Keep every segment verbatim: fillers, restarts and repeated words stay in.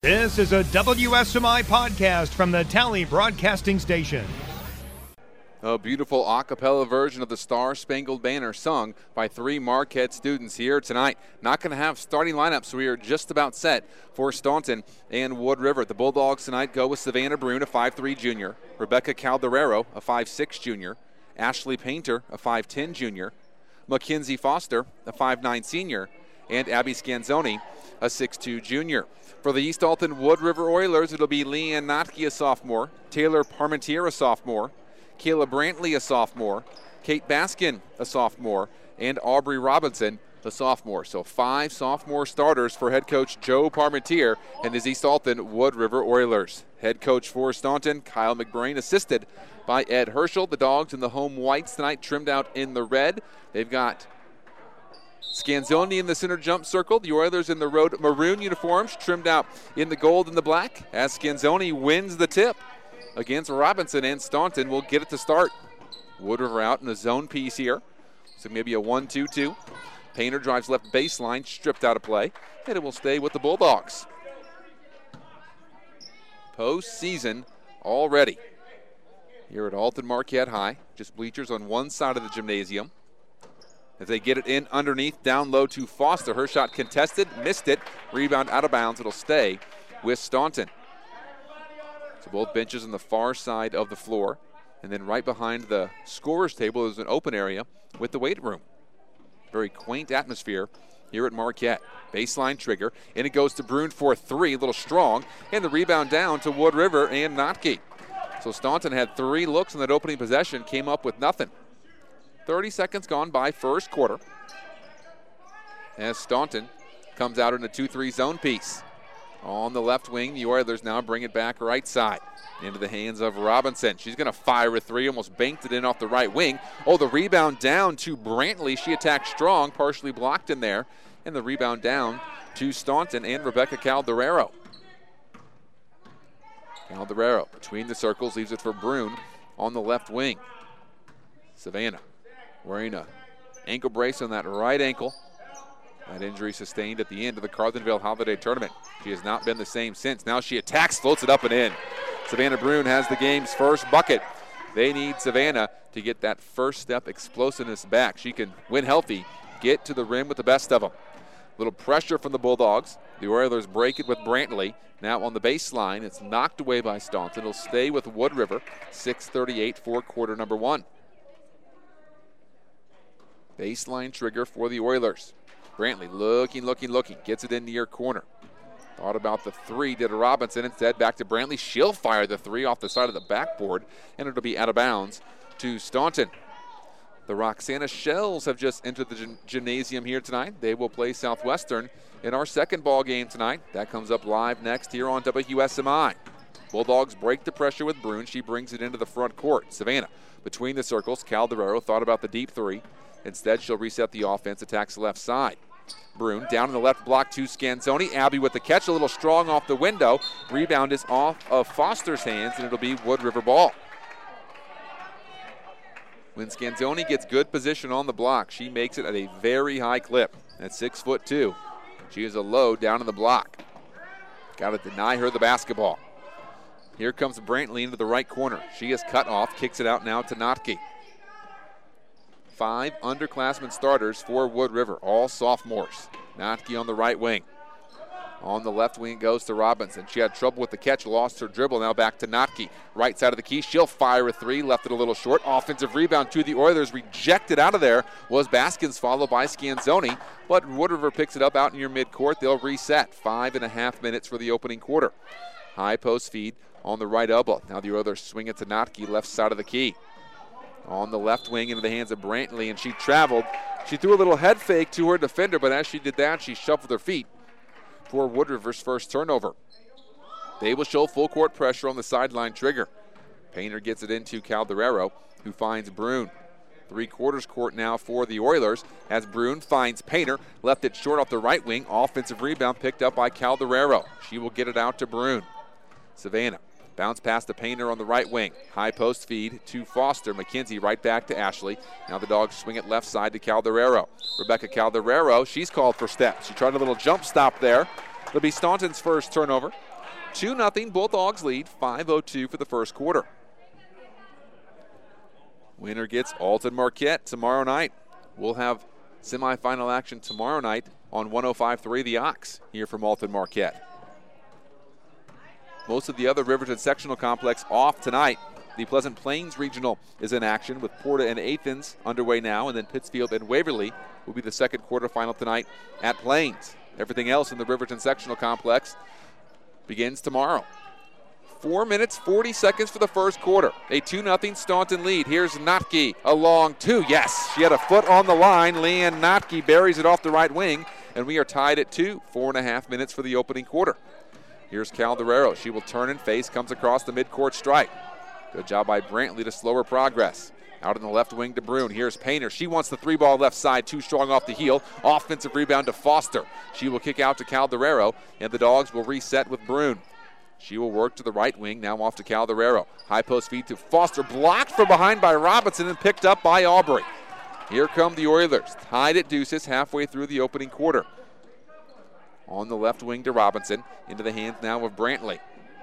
This is a W S M I podcast from the Tally Broadcasting Station. A beautiful a cappella version of the Star Spangled Banner sung by three Marquette students here tonight. Not going to have starting lineups, so we are just about set for Staunton and Wood River. The Bulldogs tonight go with Savannah Brune, a five three junior, Rebecca Calderero, a five six junior, Ashley Painter, a five ten junior, Mackenzie Foster, a five nine senior, and Abby Scanzoni, a six two junior. For the East Alton Wood River Oilers, it'll be Leanne Notke, a sophomore, Taylor Parmentier, a sophomore, Kayla Brantley, a sophomore, Kate Baskin, a sophomore, and Aubrey Robinson, a sophomore. So five sophomore starters for head coach Joe Parmentier and his East Alton Wood River Oilers. Head coach for Staunton, Kyle McBrain, assisted by Ed Herschel. The Dogs in the home whites tonight, trimmed out in the red. They've got Scanzoni in the center jump circle. The Oilers in the road maroon uniforms, trimmed out in the gold and the black, as Scanzoni wins the tip against Robinson, and Staunton will get it to start. Wood River out in the zone piece here. So maybe a one two two. Painter drives left baseline, stripped out of play, and it will stay with the Bulldogs. Postseason already here at Alton Marquette High. Just bleachers on one side of the gymnasium. As they get it in underneath, down low to Foster. Her shot contested, missed it. Rebound out of bounds. It'll stay with Staunton. So both benches on the far side of the floor. And then right behind the scorer's table is an open area with the weight room. Very quaint atmosphere here at Marquette. Baseline trigger, and it goes to Brune for three, a little strong. And the rebound down to Wood River and Notke. So Staunton had three looks in that opening possession, came up with nothing. thirty seconds gone by first quarter. As Staunton comes out in a two three zone piece. On the left wing, the Oilers now bring it back right side into the hands of Robinson. She's going to fire a three, almost banked it in off the right wing. Oh, the rebound down to Brantley. She attacked strong, partially blocked in there. And the rebound down to Staunton and Rebecca Calderero. Calderero between the circles, leaves it for Brune on the left wing. Savannah wearing a ankle brace on that right ankle. That injury sustained at the end of the Carlinville Holiday Tournament. She has not been the same since. Now she attacks, floats it up and in. Savannah Brune has the game's first bucket. They need Savannah to get that first step explosiveness back. She can win healthy, get to the rim with the best of them. Little pressure from the Bulldogs. The Oilers break it with Brantley. Now on the baseline, it's knocked away by Staunton. It'll stay with Wood River. six thirty-eight for quarter number one. Baseline trigger for the Oilers. Brantley looking, looking, looking. Gets it in near corner. Thought about the three, did Robinson. Instead, back to Brantley. She'll fire the three off the side of the backboard, and it'll be out of bounds to Staunton. The Roxana Shells have just entered the gym- gymnasium here tonight. They will play Southwestern in our second ball game tonight. That comes up live next here on W S M I. Bulldogs break the pressure with Brune. She brings it into the front court. Savannah between the circles. Calderero thought about the deep three. Instead, she'll reset the offense, attacks the left side. Brune down in the left block to Scanzoni. Abby with the catch, a little strong off the window. Rebound is off of Foster's hands, and it'll be Wood River ball. When Scanzoni gets good position on the block, she makes it at a very high clip. At six foot two, she is a low down in the block. Got to deny her the basketball. Here comes Brantley into the right corner. She is cut off, kicks it out now to Notke. Five underclassmen starters for Wood River, all sophomores. Notke on the right wing. On the left wing goes to Robinson. She had trouble with the catch, lost her dribble. Now back to Notke. Right side of the key. She'll fire a three. Left it a little short. Offensive rebound to the Oilers. Rejected out of there was Baskins, followed by Scanzoni. But Wood River picks it up out near midcourt. They'll reset. Five and a half minutes for the opening quarter. High post feed on the right elbow. Now the Oilers swing it to Notke, left side of the key. On the left wing into the hands of Brantley, and she traveled. She threw a little head fake to her defender, but as she did that, she shuffled her feet for Wood River's first turnover. They will show full court pressure on the sideline trigger. Painter gets it into Calderero, who finds Brune. Three quarters court now for the Oilers as Brune finds Painter, left it short off the right wing. Offensive rebound picked up by Calderero. She will get it out to Brune. Savannah. Bounce past the Painter on the right wing. High post feed to Foster. Mackenzie right back to Ashley. Now the Dogs swing it left side to Calderero. Rebecca Calderero, she's called for steps. She tried a little jump stop there. It'll be Staunton's first turnover. two nothing, Bulldogs lead, five oh two for the first quarter. Winner gets Alton Marquette tomorrow night. We'll have semifinal action tomorrow night on one oh five point three The Ox here from Alton Marquette. Most of the other Riverton sectional complex off tonight. The Pleasant Plains Regional is in action with Porta and Athens underway now, and then Pittsfield and Waverly will be the second quarterfinal tonight at Plains. Everything else in the Riverton sectional complex begins tomorrow. Four minutes, forty seconds for the first quarter. A two nothing Staunton lead. Here's Notke, a long two. Yes, she had a foot on the line. Leanne Notke buries it off the right wing, and we are tied at two. Four and a half minutes for the opening quarter. Here's Calderero. She will turn and face, comes across the midcourt stripe. Good job by Brantley to slow her progress. Out in the left wing to Brune. Here's Painter. She wants the three ball left side, too strong off the heel. Offensive rebound to Foster. She will kick out to Calderero, and the Dogs will reset with Brune. She will work to the right wing, now off to Calderero. High post feed to Foster, blocked from behind by Robinson and picked up by Aubrey. Here come the Oilers, tied at deuces halfway through the opening quarter. On the left wing to Robinson, into the hands now of Brantley.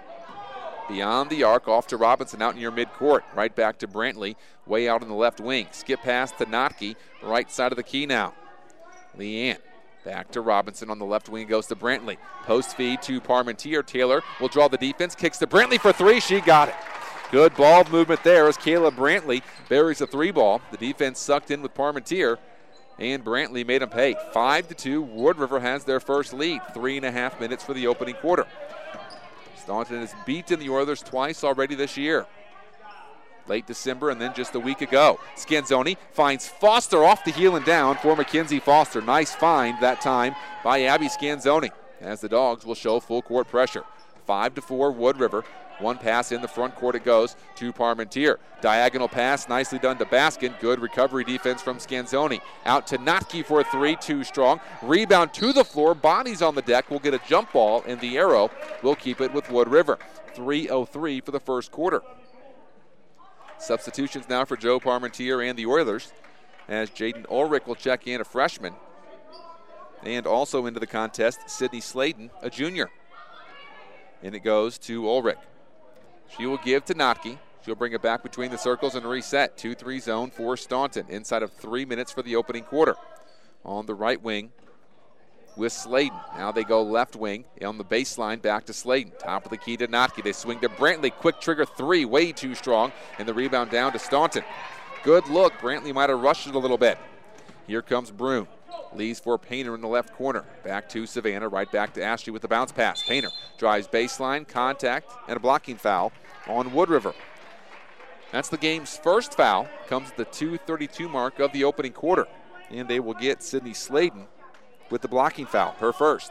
Beyond the arc, off to Robinson out near midcourt. Right back to Brantley, way out on the left wing. Skip pass to Notke, right side of the key now. Leanne back to Robinson on the left wing, goes to Brantley. Post feed to Parmentier. Taylor will draw the defense, kicks to Brantley for three. She got it. Good ball movement there as Kayla Brantley buries the three ball. The defense sucked in with Parmentier, and Brantley made them pay. Five to two, Wood River has their first lead. Three and a half minutes for the opening quarter. Staunton has beaten the Oilers twice already this year. Late December and then just a week ago. Scanzoni finds Foster off the heel and down for Mackenzie Foster. Nice find that time by Abby Scanzoni, as the Dogs will show full court pressure. Five to four, Wood River. One pass in the front court it goes to Parmentier. Diagonal pass, nicely done to Baskin. Good recovery defense from Scanzoni. Out to Notke for a three, too strong. Rebound to the floor, bodies on the deck. Will get a jump ball, and the arrow will keep it with Wood River. three oh three for the first quarter. Substitutions now for Joe Parmentier and the Oilers, as Jaden Ulrich will check in, a freshman. And also into the contest, Sydney Sladen, a junior. And it goes to Ulrich. She will give to Notke. She'll bring it back between the circles and reset. two three zone for Staunton inside of three minutes for the opening quarter. On the right wing with Sladen. Now they go left wing on the baseline back to Sladen. Top of the key to Notke. They swing to Brantley. Quick trigger three, way too strong. And the rebound down to Staunton. Good look. Brantley might have rushed it a little bit. Here comes Brune. Leaves for Painter in the left corner. Back to Savannah, right back to Ashley with the bounce pass. Painter drives baseline, contact, and a blocking foul on Wood River. That's the game's first foul. Comes at the two thirty-two mark of the opening quarter. And they will get Sydney Sladen with the blocking foul, her first.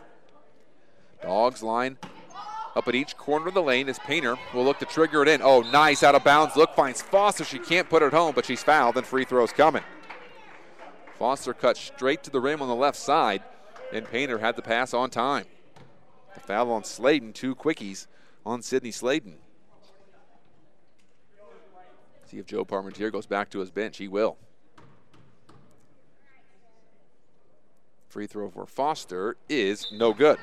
Dogs line up at each corner of the lane as Painter will look to trigger it in. Oh, nice out of bounds look. Finds Foster. She can't put it home, but she's fouled, and free throws coming. Foster cut straight to the rim on the left side, and Painter had the pass on time. The foul on Sladen, two quickies on Sydney Sladen. See if Joe Parmentier goes back to his bench. He will. Free throw for Foster is no good.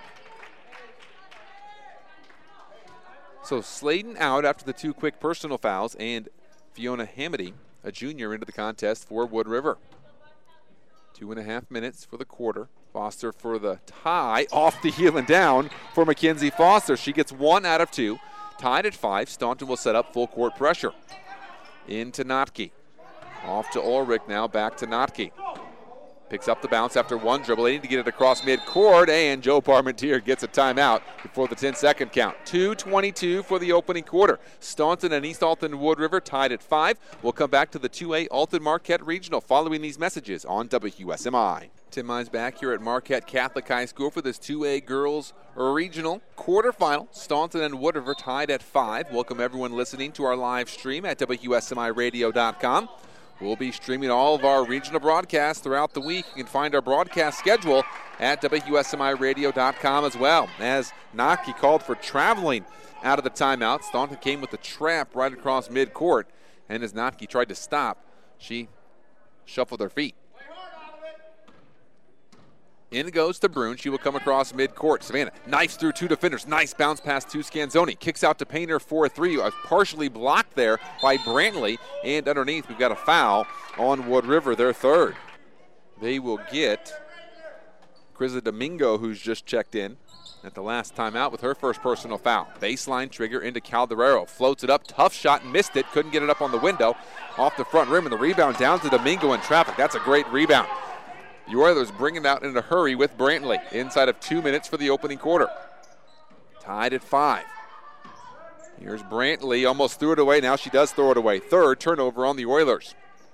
So Sladen out after the two quick personal fouls, and Fiona Hamady, a junior, into the contest for Wood River. Two and a half minutes for the quarter. Foster for the tie, off the heel and down for Mackenzie Foster. She gets one out of two. Tied at five. Staunton will set up full court pressure. Into Notke. Off to Ulrich now, back to Notke. Picks up the bounce after one dribble. They need to get it across midcourt, and Joe Parmentier gets a timeout before the ten-second count. two twenty-two for the opening quarter. Staunton and East Alton Wood River tied at five. We'll come back to the two A Alton Marquette Regional following these messages on W S M I. Tim Mines back here at Marquette Catholic High School for this two A Girls Regional quarterfinal. Staunton and Wood River tied at five. Welcome everyone listening to our live stream at W S M I radio dot com. We'll be streaming all of our regional broadcasts throughout the week. You can find our broadcast schedule at W S M I radio dot com as well. As Notke called for traveling out of the timeout, Staunton came with the trap right across midcourt, and as Notke tried to stop, she shuffled her feet. In it goes to Brune. She will come across midcourt. Savannah knifes through two defenders. Nice bounce pass to Scanzoni. Kicks out to Painter for a three. Partially blocked there by Brantley. And underneath, we've got a foul on Wood River, their third. They will get Krista Domingo, who's just checked in at the last timeout with her first personal foul. Baseline trigger into Calderero. Floats it up. Tough shot. Missed it. Couldn't get it up on the window. Off the front rim. And the rebound down to Domingo in traffic. That's a great rebound. The Oilers bring it out in a hurry with Brantley inside of two minutes for the opening quarter. Tied at five. Here's Brantley, almost threw it away. Now she does throw it away. Third turnover on the Oilers.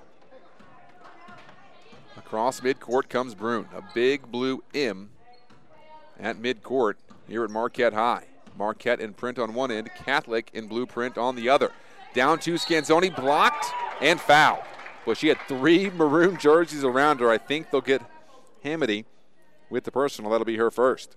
Across midcourt comes Brune. A big blue M at midcourt here at Marquette High. Marquette in print on one end, Catholic in blue print on the other. Down to Scanzoni, blocked and fouled. Well, she had three maroon jerseys around her. I think they'll get Hamady with the personal. That'll be her first.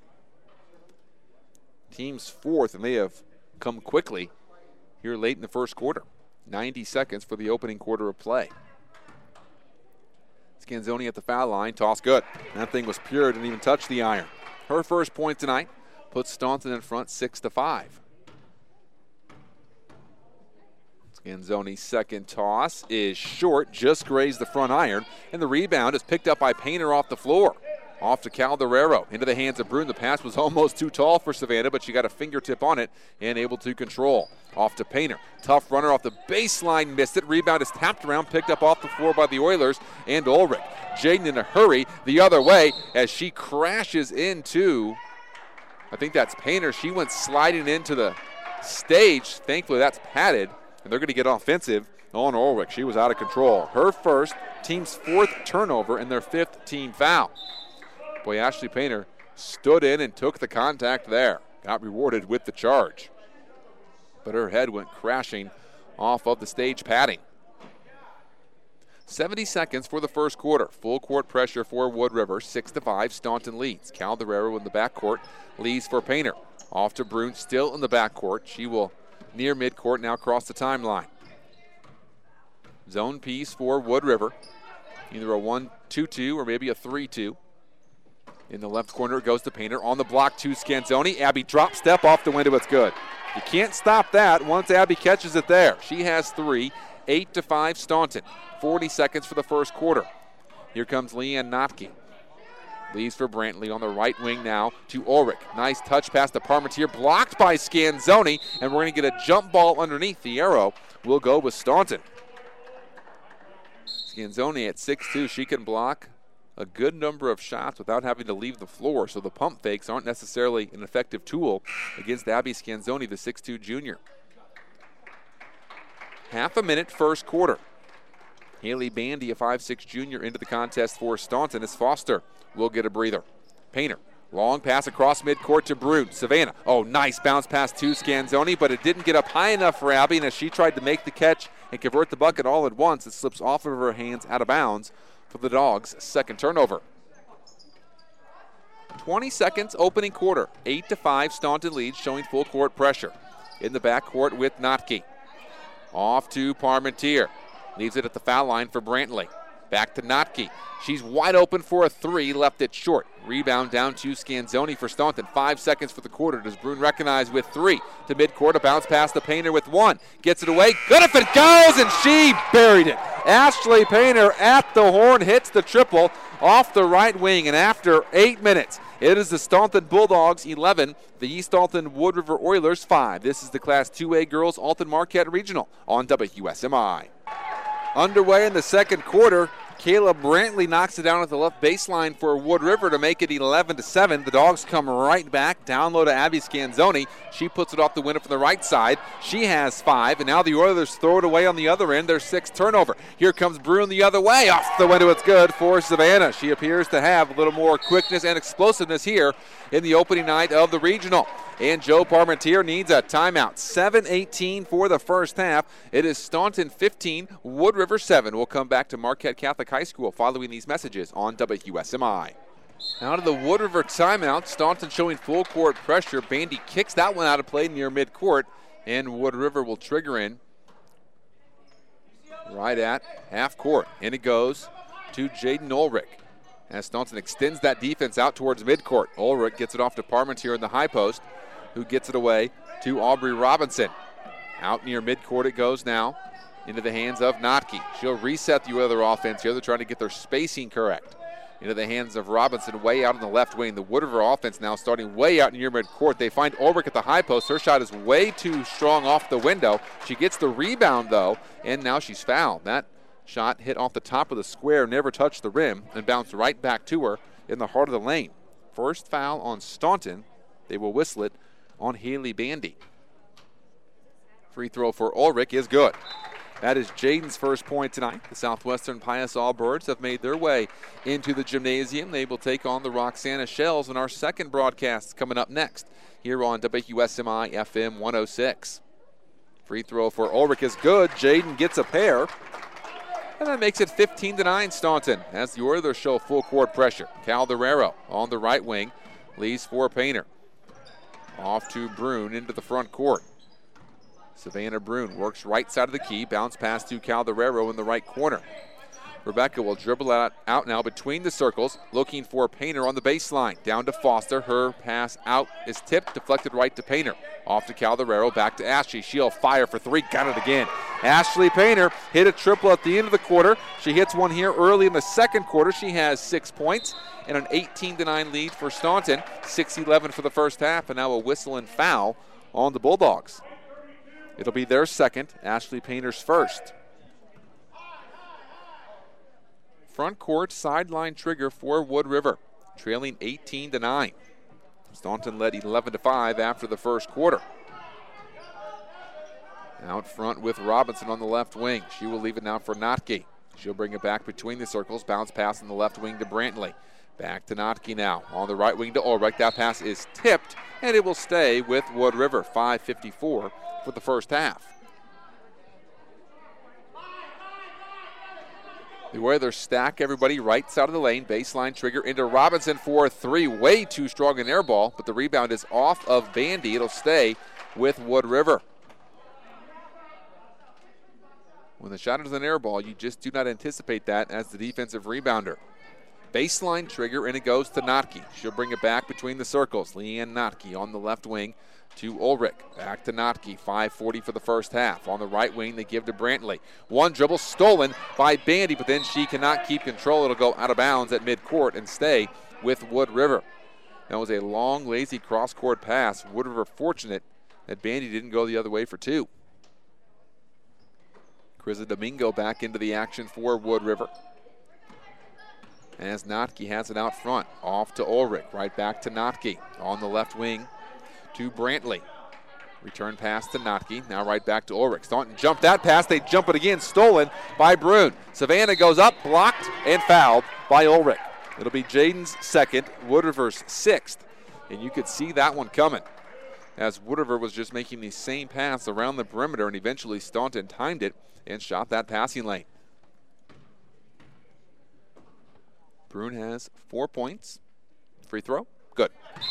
Team's fourth, and they have come quickly here late in the first quarter. ninety seconds for the opening quarter of play. Scanzoni at the foul line. Toss good. That thing was pure. Didn't even touch the iron. Her first point tonight puts Staunton in front six to five. Scanzoni's second toss is short, just grazed the front iron, and the rebound is picked up by Painter off the floor. Off to Calderero, into the hands of Brune. The pass was almost too tall for Savannah, but she got a fingertip on it and able to control. Off to Painter. Tough runner off the baseline, missed it. Rebound is tapped around, picked up off the floor by the Oilers and Ulrich. Jaden in a hurry the other way as she crashes into, I think that's Painter. She went sliding into the stage. Thankfully, that's padded. And they're going to get offensive on Ulrich. She was out of control. Her first, team's fourth turnover, and their fifth team foul. Boy, Ashley Painter stood in and took the contact there. Got rewarded with the charge. But her head went crashing off of the stage padding. seventy seconds for the first quarter. Full court pressure for Wood River. six to five, Staunton leads. Calderero in the backcourt leads for Painter. Off to Brune, still in the backcourt. She will near midcourt, now across the timeline. Zone piece for Wood River. Either a one two two or maybe a three two. In the left corner, it goes to Painter. On the block to Scanzoni. Abby drop step off the window. It's good. You can't stop that once Abby catches it there. She has three. eight to five, Staunton. forty seconds for the first quarter. Here comes Leanne Notke. Leaves for Brantley on the right wing now to Ulrich. Nice touch pass to Parmentier, blocked by Scanzoni, and we're going to get a jump ball underneath. The arrow will go with Staunton. Scanzoni at six two, she can block a good number of shots without having to leave the floor, so the pump fakes aren't necessarily an effective tool against Abby Scanzoni, the six two junior. Half a minute first quarter. Haley Bandy, a five six junior, into the contest for Staunton as Foster will get a breather. Painter, long pass across midcourt to Brune. Savannah, oh, nice bounce pass to Scanzoni, but it didn't get up high enough for Abby, and as she tried to make the catch and convert the bucket all at once, it slips off of her hands out of bounds for the Dogs' second turnover. twenty seconds opening quarter. eight to five, Staunton leads, showing full court pressure. In the backcourt with Notke. Off to Parmentier. Leaves it at the foul line for Brantley. Back to Notke. She's wide open for a three, left it short. Rebound down to Scanzoni for Staunton. Five seconds for the quarter. Does Brune recognize with three? To midcourt, a bounce pass to Painter with one. Gets it away. Good if it goes, and she buried it. Ashley Painter at the horn hits the triple off the right wing, and after eight minutes, it is the Staunton Bulldogs eleven, the East Alton Wood River Oilers five. This is the Class two A Girls Alton Marquette Regional on W S M I. Underway in the second quarter. Kayla Brantley knocks it down at the left baseline for Wood River to make it eleven to seven. The Dogs come right back. Down low to Abby Scanzoni. She puts it off the window from the right side. She has five, and now the Oilers throw it away on the other end. Their sixth turnover. Here comes Brune the other way. Off the window, it's good for Savannah. She appears to have a little more quickness and explosiveness here in the opening night of the regional. And Joe Parmentier needs a timeout. seven eighteen for the first half. It is Staunton fifteen, Wood River seven. We'll come back to Marquette Catholic High School following these messages on W S M I. Out of the Wood River timeout, Staunton showing full court pressure. Bandy kicks that one out of play near midcourt, and Wood River will trigger in right at half court. And it goes to Jaden Ulrich. as Staunton extends that defense out towards midcourt. Ulrich gets it off to Parmentier in the high post, who gets it away to Aubrey Robinson. Out near midcourt it goes now into the hands of Notke. She'll reset the other offense here. They're trying to get their spacing correct. Into the hands of Robinson, way out on the left wing. The Wood River offense now starting way out near midcourt. They find Ulrich at the high post. Her shot is way too strong off the window. She gets the rebound, though, and now she's fouled. That shot hit off the top of the square, never touched the rim, and bounced right back to her in the heart of the lane. First foul on Staunton. They will whistle it on Haley Bandy. Free throw for Ulrich is good. That is Jaden's first point tonight. The Southwestern Pius Allbirds have made their way into the gymnasium. They will take on the Roxana Shells in our second broadcast coming up next here on W Q S M I F M one oh six. Free throw for Ulrich is good. Jaden gets a pair. And that makes it fifteen to nine Staunton as the Oilers show full court pressure. Calderero on the right wing leaves for Painter. Off to Brune into the front court. Savannah Brune works right side of the key. Bounce pass to Calderero in the right corner. Rebecca will dribble out, out now between the circles, looking for Painter on the baseline. Down to Foster. Her pass out is tipped, deflected right to Painter. Off to Calderero, back to Ashley. She'll fire for three. Got it again. Ashley Painter hit a triple at the end of the quarter. She hits one here early in the second quarter. She has six points and an eighteen to nine lead for Staunton. six eleven for the first half, and now a whistle and foul on the Bulldogs. It'll be their second, Ashley Painter's first. Front court sideline trigger for Wood River, trailing eighteen to nine. Staunton led eleven to five after the first quarter. Out front with Robinson on the left wing. She will leave it now for Notke. She'll bring it back between the circles. Bounce pass on the left wing to Brantley. Back to Notke now. On the right wing to Ulrich. That pass is tipped, and it will stay with Wood River. five fifty-four for the first half. The Oilers stack everybody right side of the lane. Baseline trigger into Robinson for three. Way too strong an air ball, but the rebound is off of Bandy. It'll stay with Wood River. When the shot is an air ball, you just do not anticipate that as the defensive rebounder. Baseline trigger, and it goes to Notke. She'll bring it back between the circles. Leanne Notke on the left wing to Ulrich. Back to Notke. five forty for the first half. On the right wing, they give to Brantley. One dribble stolen by Bandy, but then she cannot keep control. It'll go out of bounds at midcourt and stay with Wood River. That was a long, lazy cross-court pass. Wood River fortunate that Bandy didn't go the other way for two. Krista Domingo back into the action for Wood River. As Notke has it out front. Off to Ulrich. Right back to Notke. On the left wing to Brantley. Return pass to Notke. Now right back to Ulrich. Staunton jumped that pass. They jump it again. Stolen by Brune. Savannah goes up, blocked, and fouled by Ulrich. It'll be Jaden's second, Wood River's sixth. And you could see that one coming, as Wood River was just making the same pass around the perimeter, and eventually Staunton timed it and shot that passing lane. Brune has four points. Free throw, good.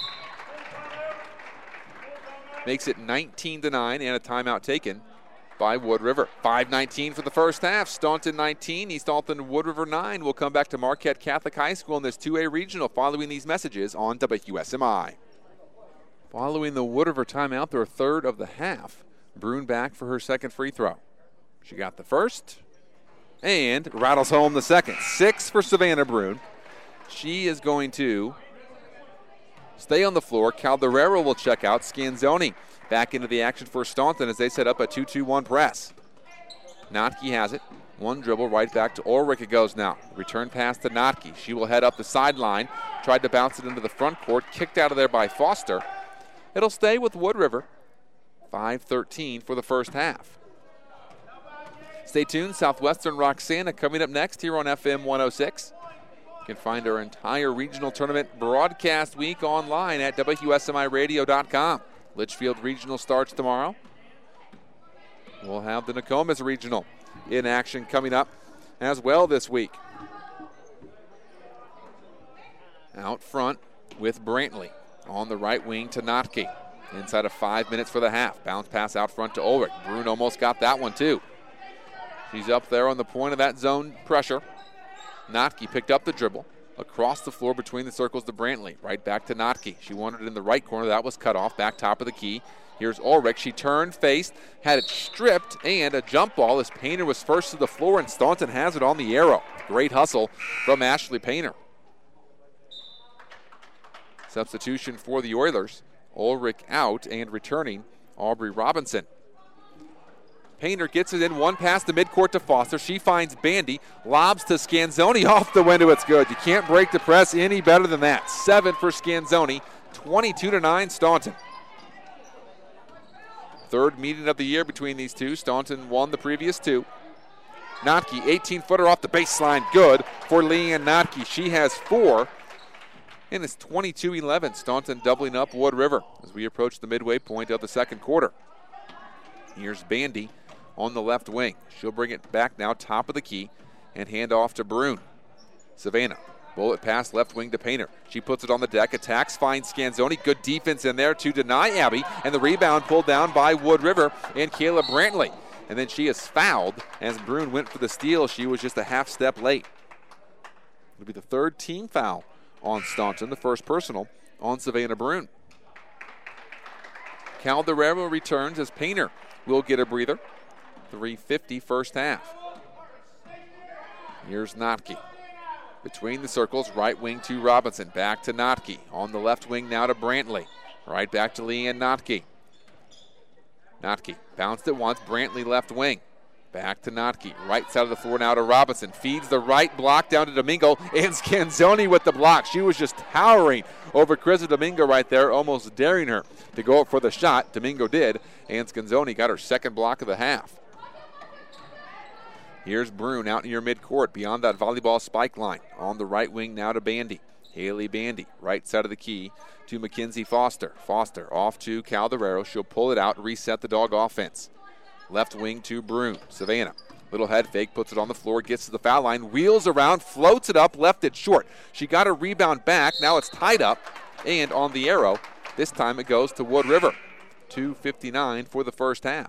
Makes it nineteen to nine, and a timeout taken by Wood River. five nineteen for the first half. Staunton nineteen, East Alton Wood River nine. We'll come back to Marquette Catholic High School in this two A regional following these messages on W Q S M I. Following the Wood River timeout, their third of the half. Brune back for her second free throw. She got the first and rattles home the second. Six for Savannah Brune. She is going to stay on the floor. Calderero will check out. Scanzoni back into the action for Staunton as they set up a two two one press. Notke has it. One dribble right back to Ulrich it goes now. Return pass to Notke. She will head up the sideline. Tried to bounce it into the front court. Kicked out of there by Foster. It'll stay with Wood River. five thirteen for the first half. Stay tuned. Southwestern Roxana coming up next here on F M one oh six. You can find our entire regional tournament broadcast week online at W S M I radio dot com. Litchfield Regional starts tomorrow. We'll have the Nokomis Regional in action coming up as well this week. Out front with Brantley on the right wing to Notke. Inside of five minutes for the half. Bounce pass out front to Ulrich. Brune almost got that one too. She's up there on the point of that zone pressure. Notke picked up the dribble. across the floor between the circles to Brantley. Right back to Notke. She wanted it in the right corner. That was cut off. Back top of the key. Here's Ulrich. She turned, faced, had it stripped, and a jump ball as Painter was first to the floor, and Staunton has it on the arrow. Great hustle from Ashley Painter. Substitution for the Oilers. Ulrich out and returning Aubrey Robinson. Painter gets it in, one pass to midcourt to Foster. She finds Bandy, lobs to Scanzoni off the window. It's good. You can't break the press any better than that. Seven for Scanzoni, twenty-two to nine Staunton. Third meeting of the year between these two. Staunton won the previous two. Notke, eighteen-footer off the baseline. Good for Leanne Notke. She has four, and it's twenty-two eleven. Staunton doubling up Wood River as we approach the midway point of the second quarter. Here's Bandy on the left wing. She'll bring it back now, top of the key, and hand off to Brune. Savannah, bullet pass left wing to Painter. She puts it on the deck, attacks, finds Scanzoni. Good defense in there to deny Abby, and the rebound pulled down by Wood River and Kayla Brantley. And then she is fouled as Brune went for the steal. She was just a half step late. It'll be the third team foul on Staunton, the first personal on Savannah Brune. Calderero returns as Painter will get a breather. three fifty first half. Here's Notke. Between the circles, right wing to Robinson. Back to Notke. On the left wing now to Brantley. Right back to Leanne Notke. Notke bounced it once. Brantley left wing. Back to Notke. Right side of the floor now to Robinson. Feeds the right block down to Domingo. And Scanzoni with the block. She was just towering over Carissa Domingo right there, almost daring her to go up for the shot. Domingo did. And Scanzoni got her second block of the half. Here's Brune out near midcourt beyond that volleyball spike line. On the right wing now to Bandy. Haley Bandy, right side of the key to Mackenzie Foster. Foster off to Calderero. She'll pull it out, reset the Dog offense. Left wing to Brune. Savannah, little head fake, puts it on the floor, gets to the foul line, wheels around, floats it up, left it short. She got a rebound back. Now it's tied up, and on the arrow, this time it goes to Wood River. two fifty-nine for the first half.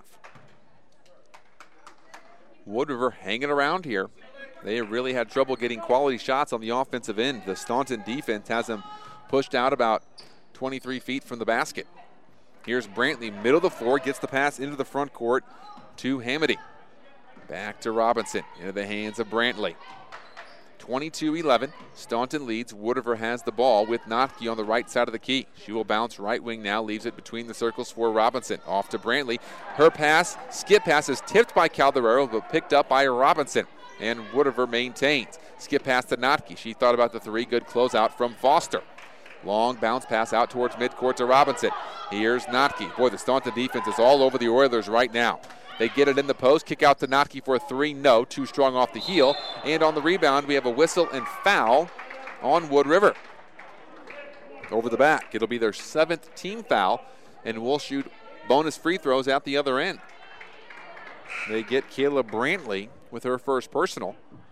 Wood River hanging around here. They really had trouble getting quality shots on the offensive end. The Staunton defense has them pushed out about twenty-three feet from the basket. Here's Brantley, middle of the floor, gets the pass into the front court to Hamady. Back to Robinson, into the hands of Brantley. twenty-two eleven, Staunton leads. Wood River has the ball with Notke on the right side of the key. She will bounce right wing now, leaves it between the circles for Robinson. Off to Brantley. Her pass, skip pass, is tipped by Calderero, but picked up by Robinson. And Wood River maintains. Skip pass to Notke. She thought about the three. Good closeout from Foster. Long bounce pass out towards midcourt to Robinson. Here's Notke. Boy, the Staunton defense is all over the Oilers right now. They get it in the post, kick out to Notke for a three. No, too strong off the heel. And on the rebound, we have a whistle and foul on Wood River. Over the back. It'll be their seventh team foul, and we'll shoot bonus free throws at the other end. They get Kayla Brantley with her first personal.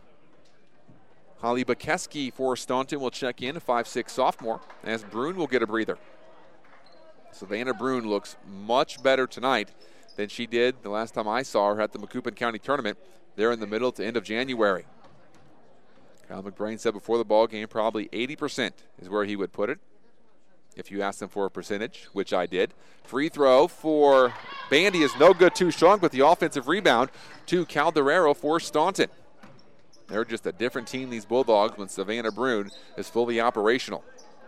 Holly Bukeski for Staunton will check in, a five six sophomore, as Brune will get a breather. Savannah Brune looks much better tonight than she did the last time I saw her at the Macoupin County Tournament there in the middle to end of January. Kyle McBrain said before the ball game probably eighty percent is where he would put it if you asked him for a percentage, which I did. Free throw for Bandy is no good, too strong, but the offensive rebound to Calderero for Staunton. They're just a different team, these Bulldogs, when Savannah Brune is fully operational.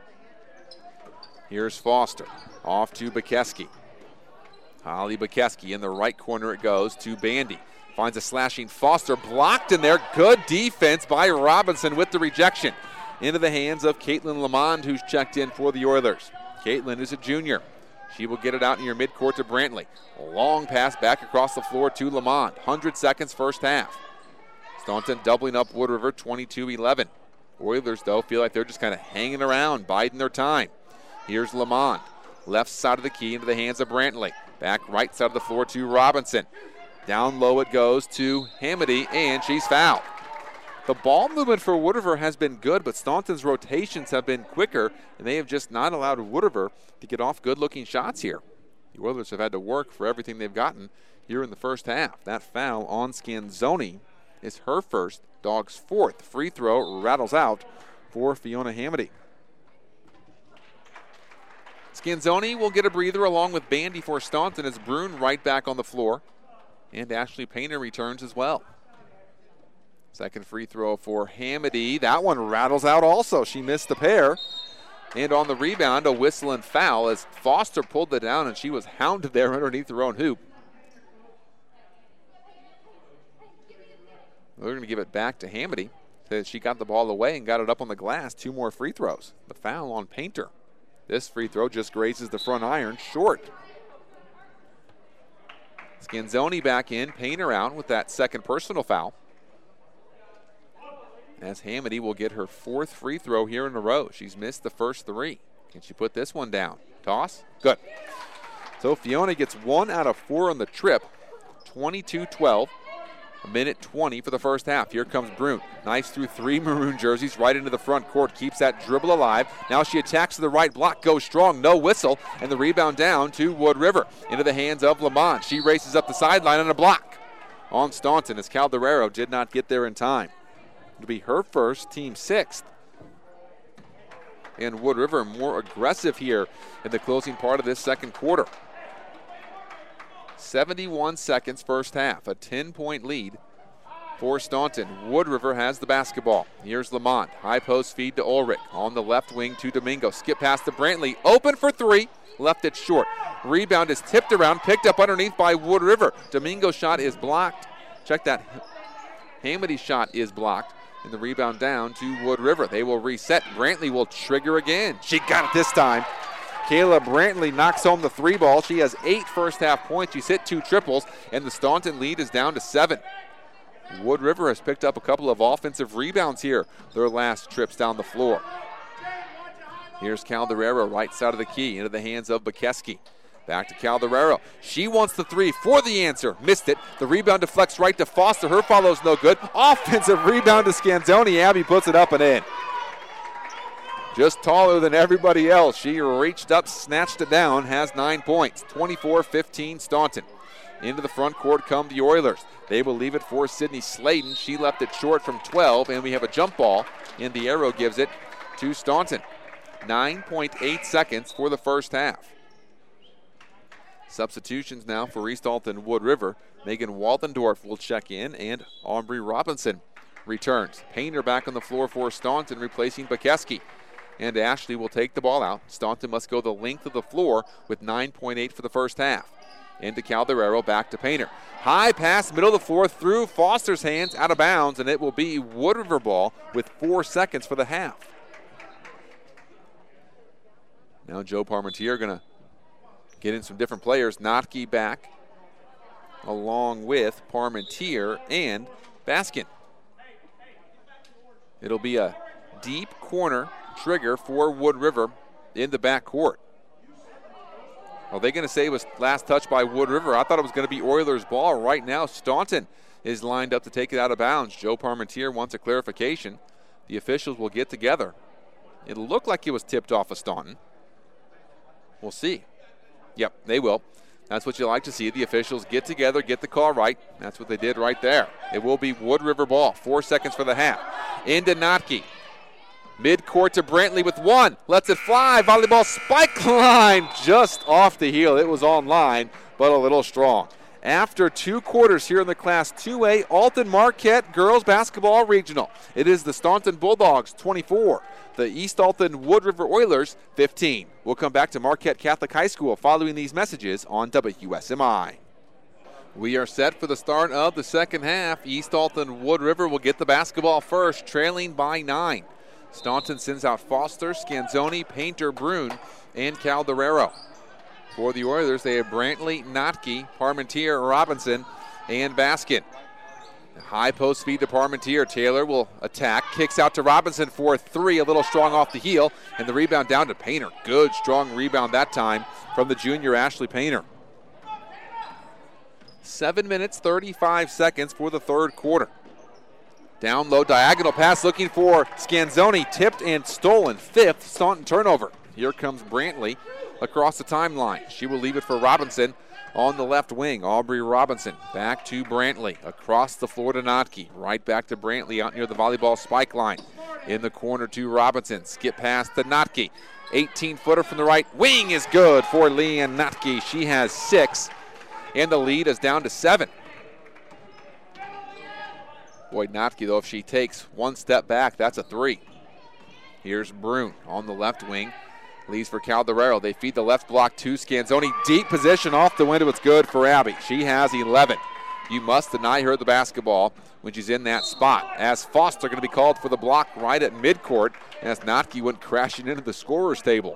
Here's Foster. Off to Bukeski. Holly Bukeski in the right corner it goes to Bandy. Finds a slashing Foster, blocked in there. Good defense by Robinson with the rejection. Into the hands of Caitlin Lamond, who's checked in for the Oilers. Caitlin is a junior. She will get it out near midcourt to Brantley. A long pass back across the floor to Lamond. one hundred seconds first half. Staunton doubling up Wood River, twenty-two eleven. Oilers, though, feel like they're just kind of hanging around, biding their time. Here's Lamond. Left side of the key into the hands of Brantley. Back right side of the floor to Robinson. Down low it goes to Hamady, and she's fouled. The ball movement for Wood River has been good, but Staunton's rotations have been quicker, and they have just not allowed Wood River to get off good-looking shots here. The Oilers have had to work for everything they've gotten here in the first half. That foul on Scanzoni is her first, Dog's fourth. Free throw rattles out for Fiona Hamady. Scanzoni will get a breather along with Bandy for Staunton as Brune right back on the floor. And Ashley Painter returns as well. Second free throw for Hamady. That one rattles out also. She missed the pair. And on the rebound, a whistle and foul as Foster pulled it down and she was hounded there underneath her own hoop. They're going to give it back to Hamady. She got the ball away and got it up on the glass. Two more free throws. The foul on Painter. This free throw just grazes the front iron, short. Scanzoni back in, Painter out with that second personal foul. As Hamady will get her fourth free throw here in a row. She's missed the first three. Can she put this one down? Toss? Good. So Fiona gets one out of four on the trip. twenty-two twelve. A minute twenty for the first half. Here comes Brune. Nice through three maroon jerseys right into the front court. Keeps that dribble alive. Now she attacks to the right block. Goes strong. No whistle. And the rebound down to Wood River. Into the hands of Lamont. She races up the sideline on a block on Staunton as Calderaro did not get there in time. It'll be her first, team sixth. And Wood River more aggressive here in the closing part of this second quarter. seventy-one seconds first half, a ten-point lead for Staunton. Wood River has the basketball. Here's Lamont, high post feed to Ulrich. On the left wing to Domingo, skip pass to Brantley, open for three, left it short. Rebound is tipped around, picked up underneath by Wood River. Domingo's shot is blocked. Check that. Hamady's shot is blocked. And the rebound down to Wood River. They will reset. Brantley will trigger again. She got it this time. Kayla Brantley knocks home the three ball. She has eight first half points. She's hit two triples, and the Staunton lead is down to seven. Wood River has picked up a couple of offensive rebounds here, their last trips down the floor. Here's Calderaro, right side of the key, into the hands of Bukowski. Back to Calderaro. She wants the three for the answer. Missed it. The rebound deflects right to Foster. Her follow's no good. Offensive rebound to Scanzoni. Abby puts it up and in. Just taller than everybody else. She reached up, snatched it down, has nine points. twenty-four fifteen Staunton. Into the front court come the Oilers. They will leave it for Sydney Sladen. She left it short from twelve, and we have a jump ball, and the arrow gives it to Staunton. nine point eight seconds for the first half. Substitutions now for East Alton Wood River. Megan Waldendorf will check in, and Aubrey Robinson returns. Painter back on the floor for Staunton, replacing Bukowski. And Ashley will take the ball out. Staunton must go the length of the floor with nine point eight for the first half. Into Calderaro, back to Painter. High pass, middle of the floor, through Foster's hands, out of bounds, and it will be Wood River ball with four seconds for the half. Now Joe Parmentier going to get in some different players. Notke back, along with Parmentier and Baskin. It'll be a deep corner trigger for Wood River in the back court. Are they going to say it was last touch by Wood River? I thought it was going to be Oilers' ball. Right now, Staunton is lined up to take it out of bounds. Joe Parmentier wants a clarification. The officials will get together. It looked like it was tipped off of Staunton. We'll see. Yep, they will. That's what you like to see. The officials get together, get the call right. That's what they did right there. It will be Wood River ball. Four seconds for the half. Into Notke. Mid-court to Brantley with one. Lets it fly. Volleyball spike line just off the heel. It was on line, but a little strong. After two quarters here in the Class two A Alton Marquette Girls Basketball Regional, it is the Staunton Bulldogs twenty-four, the East Alton Wood River Oilers fifteen. We'll come back to Marquette Catholic High School following these messages on W S M I. We are set for the start of the second half. East Alton Wood River will get the basketball first, trailing by nine. Staunton sends out Foster, Scanzoni, Painter, Brune, and Calderaro. For the Oilers, they have Brantley, Notke, Parmentier, Robinson, and Baskin. High post feed to Parmentier. Taylor will attack, kicks out to Robinson for three, a little strong off the heel, and the rebound down to Painter. Good, strong rebound that time from the junior Ashley Painter. Seven minutes, thirty-five seconds for the third quarter. Down low, diagonal pass looking for Scanzoni, tipped and stolen. Fifth Staunton turnover. Here comes Brantley across the timeline. She will leave it for Robinson on the left wing. Aubrey Robinson back to Brantley. Across the floor to Notke. Right back to Brantley out near the volleyball spike line. In the corner to Robinson. Skip pass to Notke. eighteen-footer from the right wing is good for Leanne Notke. She has six, and the lead is down to seven. Boy, Notke, though, if she takes one step back, that's a three. Here's Brune on the left wing. Leaves for Calderero. They feed the left block to Scanzoni. Deep position off the window. It's good for Abby. She has eleven. You must deny her the basketball when she's in that spot. As Foster going to be called for the block right at midcourt as Notke went crashing into the scorer's table.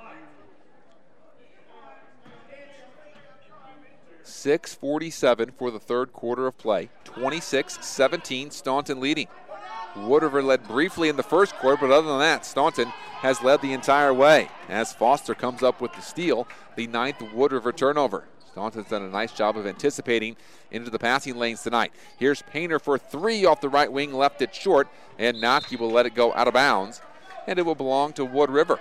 six forty-seven for the third quarter of play. twenty-six seventeen, Staunton leading. Wood River led briefly in the first quarter, but other than that, Staunton has led the entire way as Foster comes up with the steal, the ninth Wood River turnover. Staunton's done a nice job of anticipating into the passing lanes tonight. Here's Painter for three off the right wing, left it short, and Notke will let it go out of bounds, and it will belong to Wood River.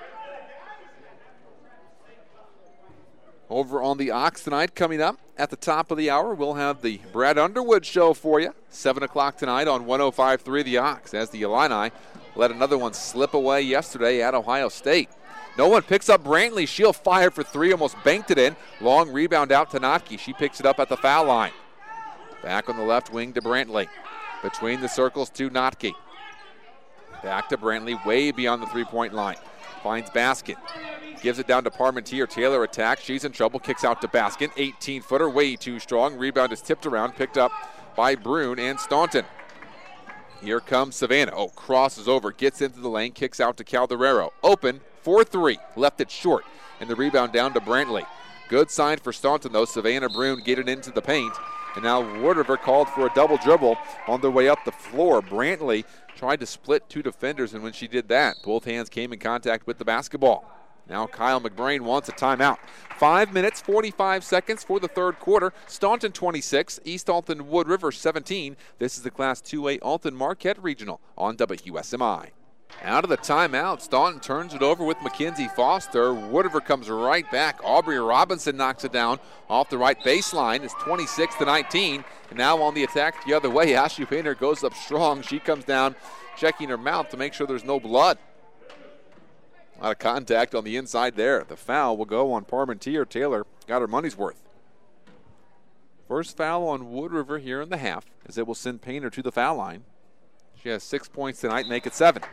Over on the Ox tonight, coming up at the top of the hour, we'll have the Brad Underwood show for you. seven o'clock tonight on one oh five point three The Ox, as the Illini let another one slip away yesterday at Ohio State. No one picks up Brantley. She'll fire for three, almost banked it in. Long rebound out to Notke. She picks it up at the foul line. Back on the left wing to Brantley. Between the circles to Notke. Back to Brantley, way beyond the three-point line. Finds Baskin. Gives it down to Parmentier. Taylor attacks. She's in trouble. Kicks out to Baskin. eighteen-footer, way too strong. Rebound is tipped around. Picked up by Brune and Staunton. Here comes Savannah. Oh, crosses over. Gets into the lane. Kicks out to Calderero. Open for three. Left it short. And the rebound down to Brantley. Good sign for Staunton, though. Savannah Brune get it into the paint. And now Wood River called for a double dribble on their way up the floor. Brantley tried to split two defenders, and when she did that, both hands came in contact with the basketball. Now Kyle McBrain wants a timeout. Five minutes, forty-five seconds for the third quarter. Staunton twenty-six, East Alton Wood River seventeen. This is the Class two A Alton Marquette Regional on W S M I. Out of the timeout, Staunton turns it over with Mackenzie Foster. Wood River comes right back. Aubrey Robinson knocks it down off the right baseline. It's twenty-six to nineteen. And now on the attack the other way, Ashley Painter goes up strong. She comes down, checking her mouth to make sure there's no blood. A lot of contact on the inside there. The foul will go on Parmentier. Taylor got her money's worth. First foul on Wood River here in the half, as it will send Painter to the foul line. She has six points tonight, make it seven.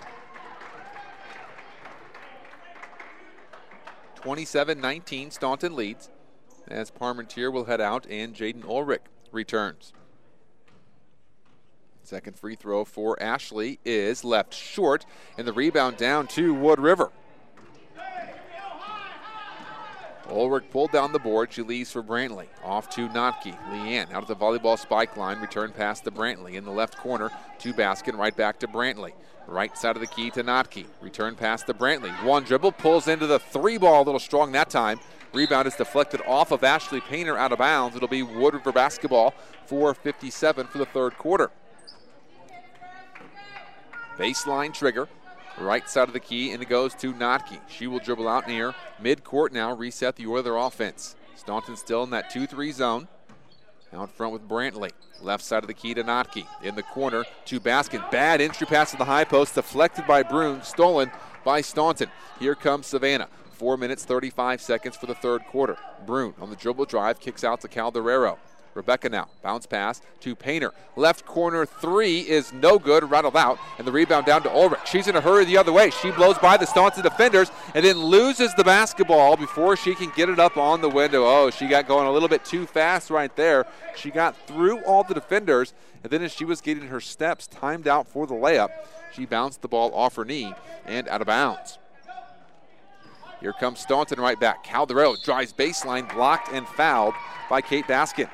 twenty-seven nineteen, Staunton leads as Parmentier will head out and Jaden Ulrich returns. Second free throw for Ashley is left short, and the rebound down to Wood River. Ulrich pulled down the board. She leaves for Brantley. Off to Notke. Leanne out of the volleyball spike line. Return pass to Brantley. In the left corner to Baskin. Right back to Brantley. Right side of the key to Notke. Return pass to Brantley. One dribble. Pulls into the three ball. A little strong that time. Rebound is deflected off of Ashley Painter out of bounds. It'll be Wood River basketball. four fifty-seven for the third quarter. Baseline trigger. Right side of the key, and it goes to Notke. She will dribble out near midcourt now, reset the Oiler offense. Staunton still in that two three zone. Out front with Brantley. Left side of the key to Notke. In the corner to Baskin. Bad entry pass to the high post, deflected by Brune, stolen by Staunton. Here comes Savannah. Four minutes, thirty-five seconds for the third quarter. Brune on the dribble drive, kicks out to Calderero. Rebecca now, bounce pass to Painter. Left corner three is no good, rattled out, and the rebound down to Ulrich. She's in a hurry the other way. She blows by the Staunton defenders and then loses the basketball before she can get it up on the window. Oh, she got going a little bit too fast right there. She got through all the defenders, and then as she was getting her steps timed out for the layup, she bounced the ball off her knee and out of bounds. Here comes Staunton right back. Calderero drives baseline, blocked and fouled by Kate Baskin.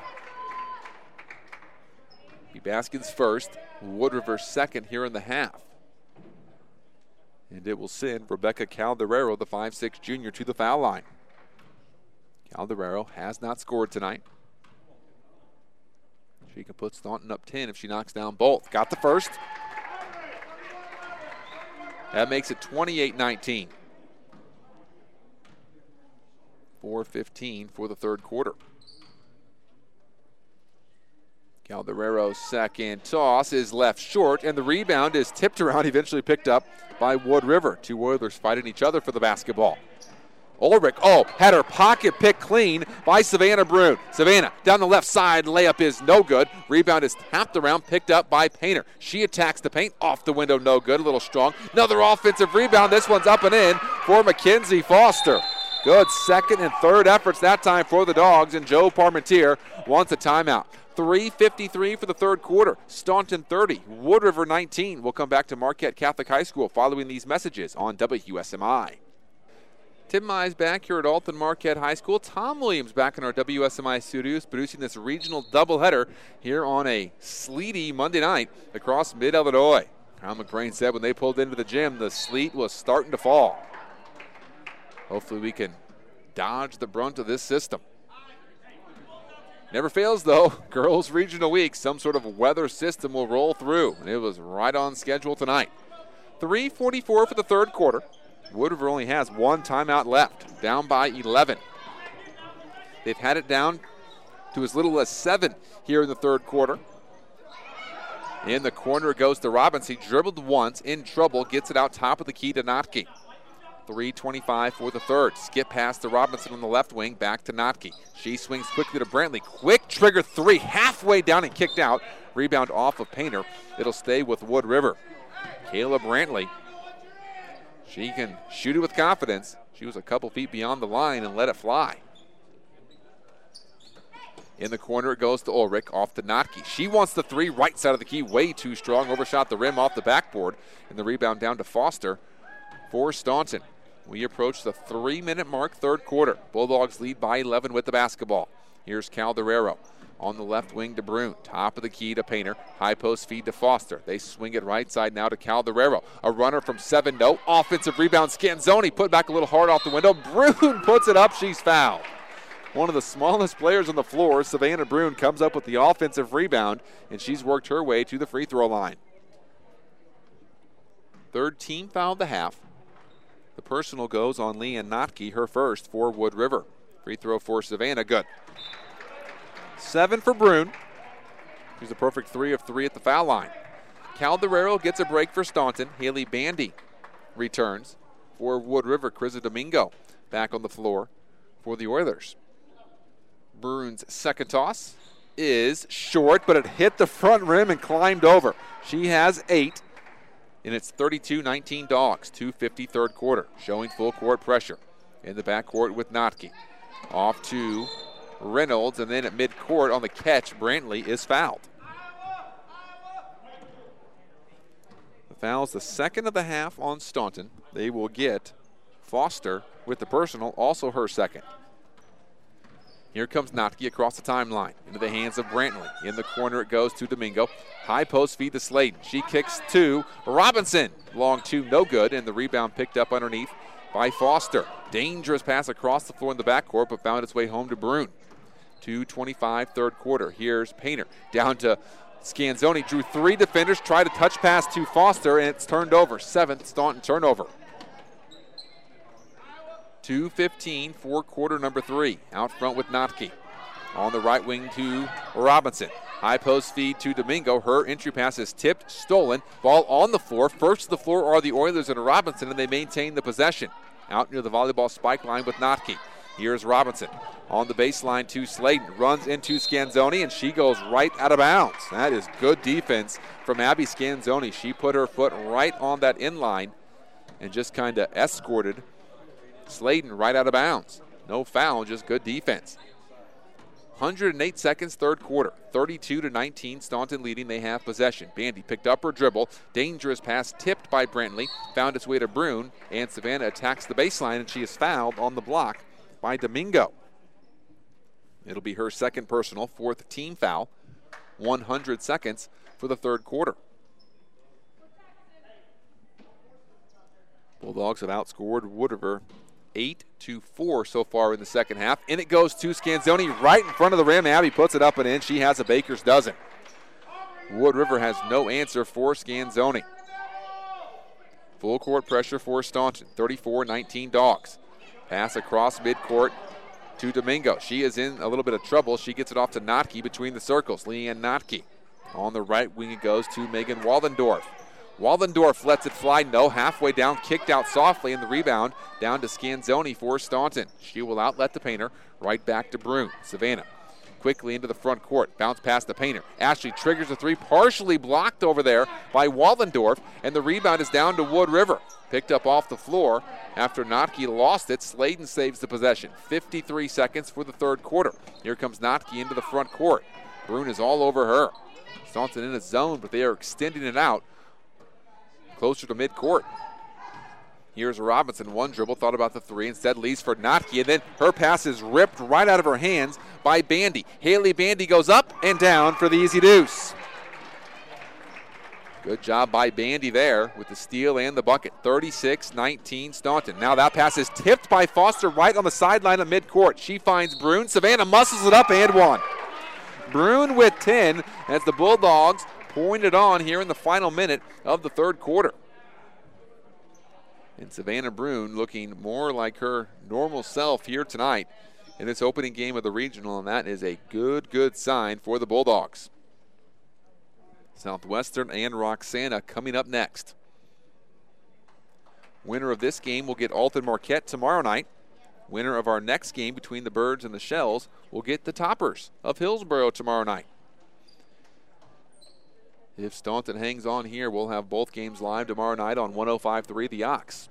Baskin's first, Wood River second here in the half. And it will send Rebecca Calderero, the five six junior, to the foul line. Calderero has not scored tonight. She can put Staunton up ten if she knocks down both. Got the first. That makes it twenty-eight nineteen. four fifteen for the third quarter. Calderero's second toss is left short, and the rebound is tipped around, eventually picked up by Wood River. Two Oilers fighting each other for the basketball. Ulrich, oh, had her pocket picked clean by Savannah Brune. Savannah down the left side, layup is no good. Rebound is tapped around, picked up by Painter. She attacks the paint, off the window, no good, a little strong. Another offensive rebound, this one's up and in for Mackenzie Foster. Good second and third efforts that time for the Dogs, and Joe Parmentier wants a timeout. three fifty-three for the third quarter. Staunton thirty, Wood River nineteen. We'll come back to Marquette Catholic High School following these messages on W S M I. Tim Mize back here at Alton Marquette High School. Tom Williams back in our W S M I studios producing this regional doubleheader here on a sleety Monday night across mid-Illinois. Kyle McCrane said when they pulled into the gym, the sleet was starting to fall. Hopefully we can dodge the brunt of this system. Never fails, though. Girls Regional Week, some sort of weather system will roll through, and it was right on schedule tonight. three forty-four for the third quarter. Wood River only has one timeout left, down by eleven. They've had it down to as little as seven here in the third quarter. In the corner it goes to Robbins. He dribbled once, in trouble, gets it out top of the key to Notke. three twenty-five for the third. Skip pass to Robinson on the left wing, back to Notke. She swings quickly to Brantley. Quick trigger three, halfway down and kicked out. Rebound off of Painter. It'll stay with Wood River. Kayla Brantley. She can shoot it with confidence. She was a couple feet beyond the line and let it fly. In the corner it goes to Ulrich, off to Notke. She wants the three, right side of the key, way too strong. Overshot the rim off the backboard. And the rebound down to Foster for Staunton. We approach the three-minute mark, third quarter. Bulldogs lead by eleven with the basketball. Here's Calderero. On the left wing to Brune. Top of the key to Painter. High post feed to Foster. They swing it right side now to Calderero. A runner from seven, no. Offensive rebound. Scanzoni put back a little hard off the window. Brune puts it up. She's fouled. One of the smallest players on the floor, Savannah Brune, comes up with the offensive rebound, and she's worked her way to the free throw line. Third team foul of the half. The personal goes on Leanne Notke, her first for Wood River. Free throw for Savannah, good. Seven for Brune. She's a perfect three of three at the foul line. Calderero gets a break for Staunton. Haley Bandy returns for Wood River. Criza Domingo back on the floor for the Oilers. Brune's second toss is short, but it hit the front rim and climbed over. She has eight, and it's thirty-two nineteen Dogs. two fifty third quarter, showing full court pressure. In the backcourt with Notke. Off to Reynolds, and then at midcourt on the catch, Brantley is fouled. The foul's the second of the half on Staunton. They will get Foster with the personal, also her second. Here comes Notke across the timeline, into the hands of Brantley. In the corner it goes to Domingo. High post feed to Sladen. She kicks to Robinson. Long two, no good, and the rebound picked up underneath by Foster. Dangerous pass across the floor in the backcourt, but found its way home to Brune. two twenty-five third quarter. Here's Painter. Down to Scanzoni. Drew three defenders, tried to touch pass to Foster, and it's turned over. Seventh Staunton turnover. two fifteen for quarter number three. Out front with Notke. On the right wing to Robinson. High post feed to Domingo. Her entry pass is tipped, stolen. Ball on the floor. First to the floor are the Oilers and Robinson, and they maintain the possession. Out near the volleyball spike line with Notke. Here's Robinson. On the baseline to Sladen. Runs into Scanzoni, and she goes right out of bounds. That is good defense from Abby Scanzoni. She put her foot right on that inline and just kind of escorted Sladen right out of bounds. No foul, just good defense. one hundred eight seconds, third quarter. thirty-two to nineteen, Staunton leading. They have possession. Bandy picked up her dribble. Dangerous pass tipped by Brantley. Found its way to Brune, and Savannah attacks the baseline, and she is fouled on the block by Domingo. It'll be her second personal, fourth team foul. one hundred seconds for the third quarter. Bulldogs have outscored Wood River eight to four so far in the second half. And it goes to Scanzoni right in front of the rim. Abby puts it up and in. She has a baker's dozen. Wood River has no answer for Scanzoni. Full court pressure for Staunton. thirty-four nineteen Dogs. Pass across midcourt to Domingo. She is in a little bit of trouble. She gets it off to Notke between the circles. Leanne Notke. On the right wing it goes to Megan Wallendorf. Wallendorf lets it fly. No, halfway down, kicked out softly, and the rebound down to Scanzoni for Staunton. She will outlet the Painter. Right back to Brune. Savannah quickly into the front court. Bounce past the Painter. Ashley triggers a three, partially blocked over there by Wallendorf, and the rebound is down to Wood River. Picked up off the floor after Notke lost it. Sladen saves the possession. fifty-three seconds for the third quarter. Here comes Notke into the front court. Brune is all over her. Staunton in a zone, but they are extending it out closer to midcourt. Here's Robinson, one dribble, thought about the three, instead leaves for Notke, and then her pass is ripped right out of her hands by Bandy. Haley Bandy goes up and down for the easy deuce. Good job by Bandy there with the steal and the bucket. thirty-six nineteen Staunton. Now that pass is tipped by Foster right on the sideline of midcourt. She finds Brune. Savannah muscles it up and one. Brune with ten as the Bulldogs point it on here in the final minute of the third quarter. And Savannah Brune looking more like her normal self here tonight in this opening game of the regional, and that is a good, good sign for the Bulldogs. Southwestern and Roxana coming up next. Winner of this game will get Alton Marquette tomorrow night. Winner of our next game between the Birds and the Shells will get the Toppers of Hillsboro tomorrow night. If Staunton hangs on here, we'll have both games live tomorrow night on one oh five point three The Ox.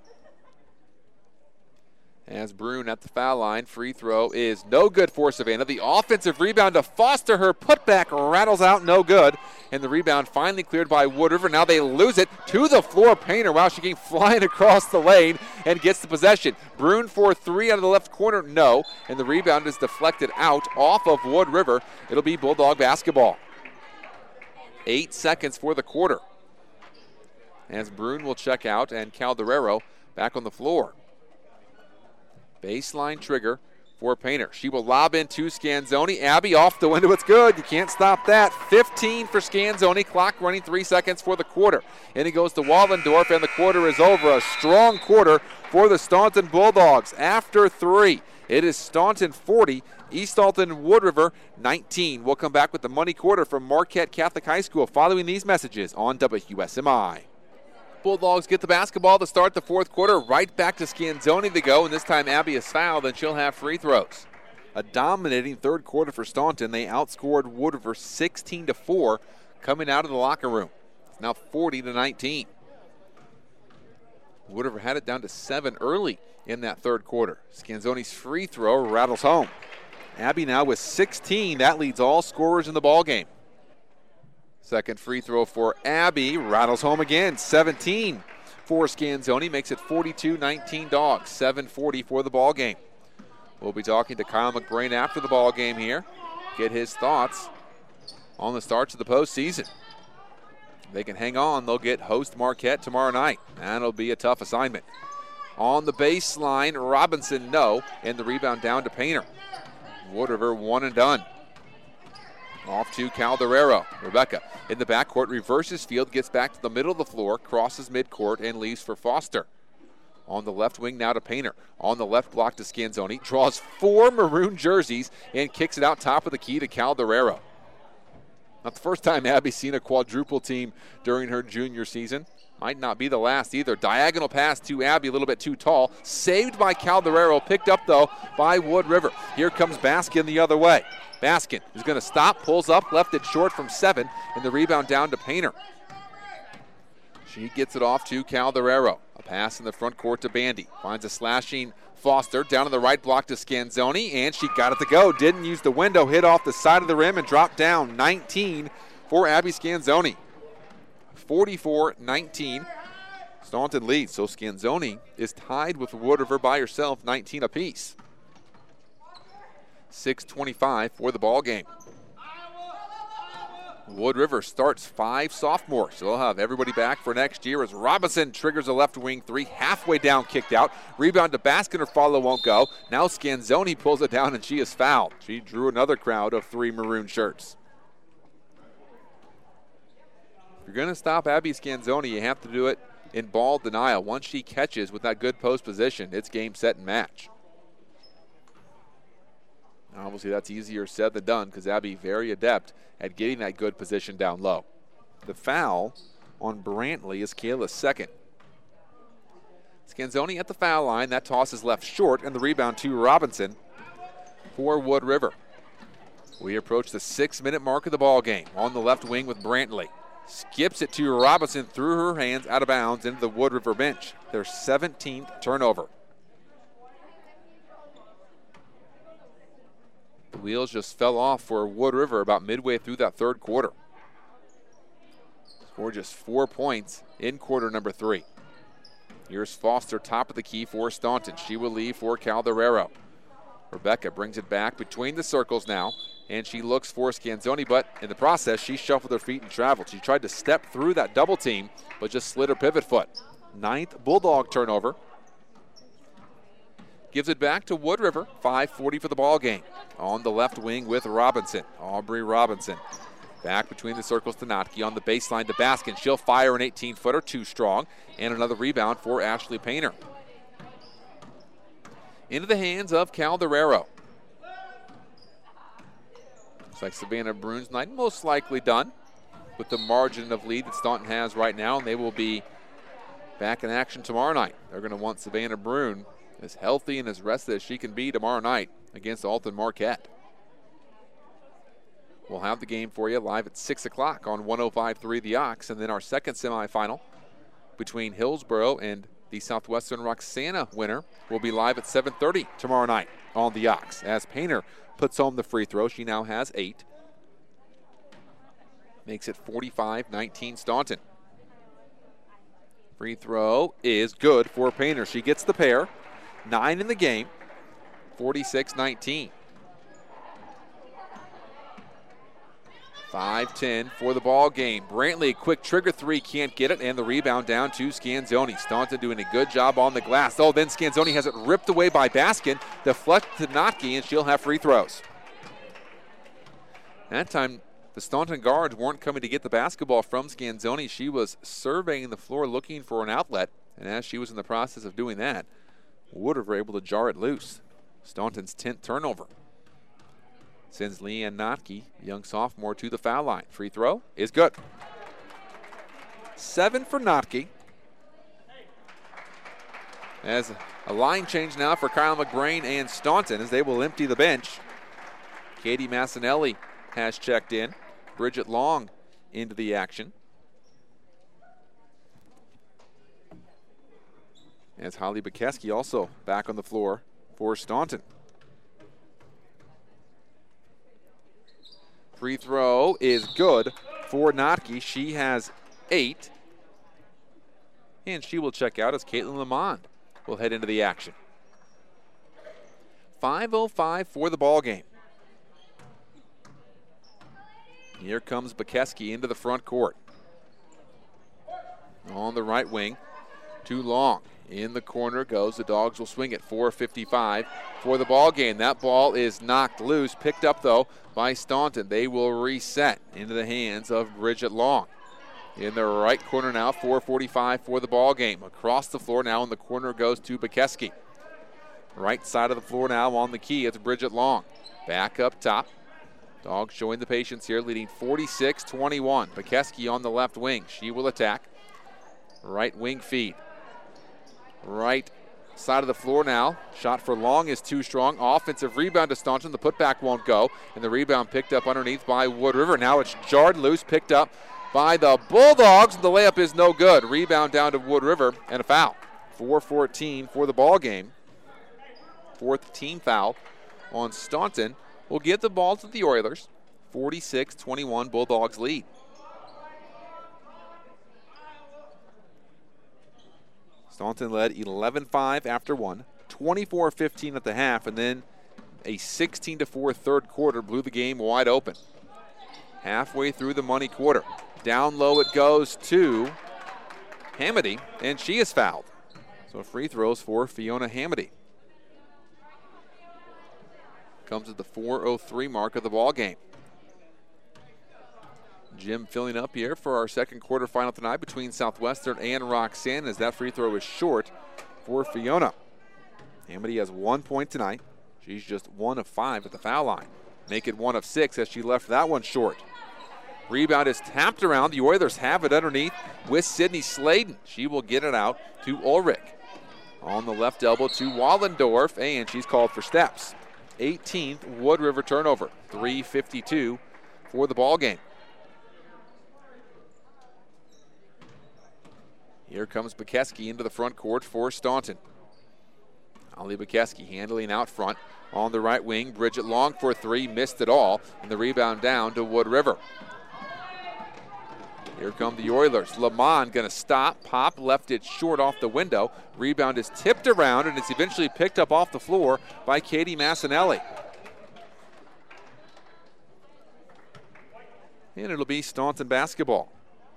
As Brune at the foul line, free throw is no good for Savannah. The offensive rebound to Foster, her putback rattles out, no good. And the rebound finally cleared by Wood River. Now they lose it to the floor. Painter, wow, she came flying across the lane and gets the possession. Brune for three out of the left corner, no. And the rebound is deflected out off of Wood River. It'll be Bulldog basketball. Eight seconds for the quarter. As Brune will check out and Calderero back on the floor. Baseline trigger for Painter. She will lob in to Scanzoni. Abby off the window. It's good. You can't stop that. fifteen for Scanzoni. Clock running three seconds for the quarter. And it goes to Wallendorf, and the quarter is over. A strong quarter for the Staunton Bulldogs. After three, it is Staunton forty, East Alton Wood River nineteen. We'll come back with the Money Quarter from Marquette Catholic High School following these messages on W S M I. Bulldogs get the basketball to start the fourth quarter. Right back to Scanzoni to go, and this time Abby is fouled, and she'll have free throws. A dominating third quarter for Staunton. They outscored Wood River sixteen to four coming out of the locker room. It's now forty to nineteen. Wood River had it down to seven early in that third quarter. Scanzoni's free throw rattles home. Abby now with sixteen. That leads all scorers in the ballgame. Second free throw for Abby. Rattles home again. seventeen for Scanzoni. Makes it forty-two nineteen Dogs. seven forty for the ball game. We'll be talking to Kyle McBrain after the ball game here. Get his thoughts on the starts of the postseason. If they can hang on, they'll get host Marquette tomorrow night. That'll be a tough assignment. On the baseline, Robinson, no. And the rebound down to Painter. Wood River one and done. Off to Calderero. Rebecca in the backcourt, reverses field, gets back to the middle of the floor, crosses midcourt, and leaves for Foster. On the left wing now to Painter. On the left block to Scanzoni. Draws four maroon jerseys and kicks it out top of the key to Calderero. Not the first time Abby's seen a quadruple team during her junior season. Might not be the last either. Diagonal pass to Abby, a little bit too tall. Saved by Calderero, picked up though by Wood River. Here comes Baskin the other way. Baskin is going to stop, pulls up, left it short from seven, and the rebound down to Painter. She gets it off to Calderero. A pass in the front court to Bandy. Finds a slashing Foster down on the right block to Scanzoni, and she got it to go. Didn't use the window, hit off the side of the rim and dropped down. nineteen for Abby Scanzoni. forty-four nineteen. Staunton leads, so Scanzoni is tied with Wood River by herself, nineteen apiece. six twenty-five for the ball game. Wood River starts five sophomores, so they'll have everybody back for next year as Robinson triggers a left wing three, halfway down, kicked out. Rebound to Baskin, her follow won't go. Now Scanzoni pulls it down and she is fouled. She drew another crowd of three maroon shirts. If you're going to stop Abby Scanzoni, you have to do it in ball denial. Once she catches with that good post position, it's game, set, and match. Obviously, that's easier said than done because Abby very adept at getting that good position down low. The foul on Brantley is Kayla's second. Scanzoni at the foul line. That toss is left short, and the rebound to Robinson for Wood River. We approach the six-minute mark of the ball game. On the left wing with Brantley. Skips it to Robinson through her hands, out of bounds, into the Wood River bench. Their seventeenth turnover. The wheels just fell off for Wood River about midway through that third quarter. Scored just four points in quarter number three. Here's Foster, top of the key for Staunton. She will leave for Calderero. Rebecca brings it back between the circles now, and she looks for Scanzoni, but in the process, she shuffled her feet and traveled. She tried to step through that double team, but just slid her pivot foot. Ninth Bulldog turnover. Gives it back to Wood River, five forty for the ball game. On the left wing with Robinson, Aubrey Robinson. Back between the circles to Notke on the baseline to Baskin. She'll fire an eighteen-footer, too strong, and another rebound for Ashley Painter. Into the hands of Calderero. Looks like Savannah Bruins night most likely done with the margin of lead that Staunton has right now, and they will be back in action tomorrow night. They're going to want Savannah Bruin as healthy and as rested as she can be tomorrow night against Alton Marquette. We'll have the game for you live at six o'clock on one oh five point three The Ox, and then our second semifinal between Hillsboro and the Southwestern Roxana winner will be live at seven thirty tomorrow night on The Ox. As Painter puts home the free throw, she now has eight. Makes it forty-five nineteen Staunton. Free throw is good for Painter. She gets the pair. Nine in the game, forty-six nineteen. five ten for the ball game. Brantley, quick trigger three, can't get it, and the rebound down to Scanzoni. Staunton doing a good job on the glass. Oh, then Scanzoni has it ripped away by Baskin. Deflect to Notke, and she'll have free throws. That time, the Staunton guards weren't coming to get the basketball from Scanzoni. She was surveying the floor looking for an outlet, and as she was in the process of doing that, Wood River able to jar it loose. Staunton's tenth turnover. Sends Leanne Notke, young sophomore, to the foul line. Free throw is good. Seven for Notke. As a line change now for Kyle McBrain and Staunton as they will empty the bench. Katie Massinelli has checked in. Bridget Long into the action. As Holly Bukowski also back on the floor for Staunton. Free throw is good for Notke. She has eight. And she will check out as Caitlin Lamond will head into the action. five oh five for the ball game. Here comes Bukowski into the front court. On the right wing, too long. In the corner goes. The Dogs will swing it. four fifty-five for the ball game. That ball is knocked loose. Picked up, though, by Staunton. They will reset into the hands of Bridget Long. In the right corner now, four forty-five for the ball game. Across the floor now in the corner goes to Bukowski. Right side of the floor now on the key. It's Bridget Long. Back up top. Dogs showing the patience here, leading forty-six twenty-one. Bukowski on the left wing. She will attack. Right wing feed. Right side of the floor now. Shot for Long is too strong. Offensive rebound to Staunton. The putback won't go. And the rebound picked up underneath by Wood River. Now it's jarred loose, picked up by the Bulldogs. The layup is no good. Rebound down to Wood River and a foul. four fourteen for the ball game. Fourth team foul on Staunton. Will get the ball to the Oilers. forty-six twenty-one Bulldogs lead. Staunton led eleven five after one, twenty-four fifteen at the half, and then a sixteen to four third quarter blew the game wide open. Halfway through the money quarter. Down low it goes to Hamady, and she is fouled. So free throws for Fiona Hamady. Comes at the four oh three mark of the ball game. Jim filling up here for our second quarterfinal tonight between Southwestern and Roxanne as that free throw is short for Fiona. Hamady has one point tonight. She's just one of five at the foul line. Make it one of six as she left that one short. Rebound is tapped around. The Oilers have it underneath with Sydney Sladen. She will get it out to Ulrich. On the left elbow to Wallendorf, and she's called for steps. eighteenth Wood River turnover. three fifty-two for the ball game. Here comes Bukowski into the front court for Staunton. Ali Bukowski handling out front on the right wing. Bridget Long for three, missed it all, and the rebound down to Wood River. Here come the Oilers. Lamont going to stop, pop, left it short off the window. Rebound is tipped around, and it's eventually picked up off the floor by Katie Massinelli. And it'll be Staunton basketball.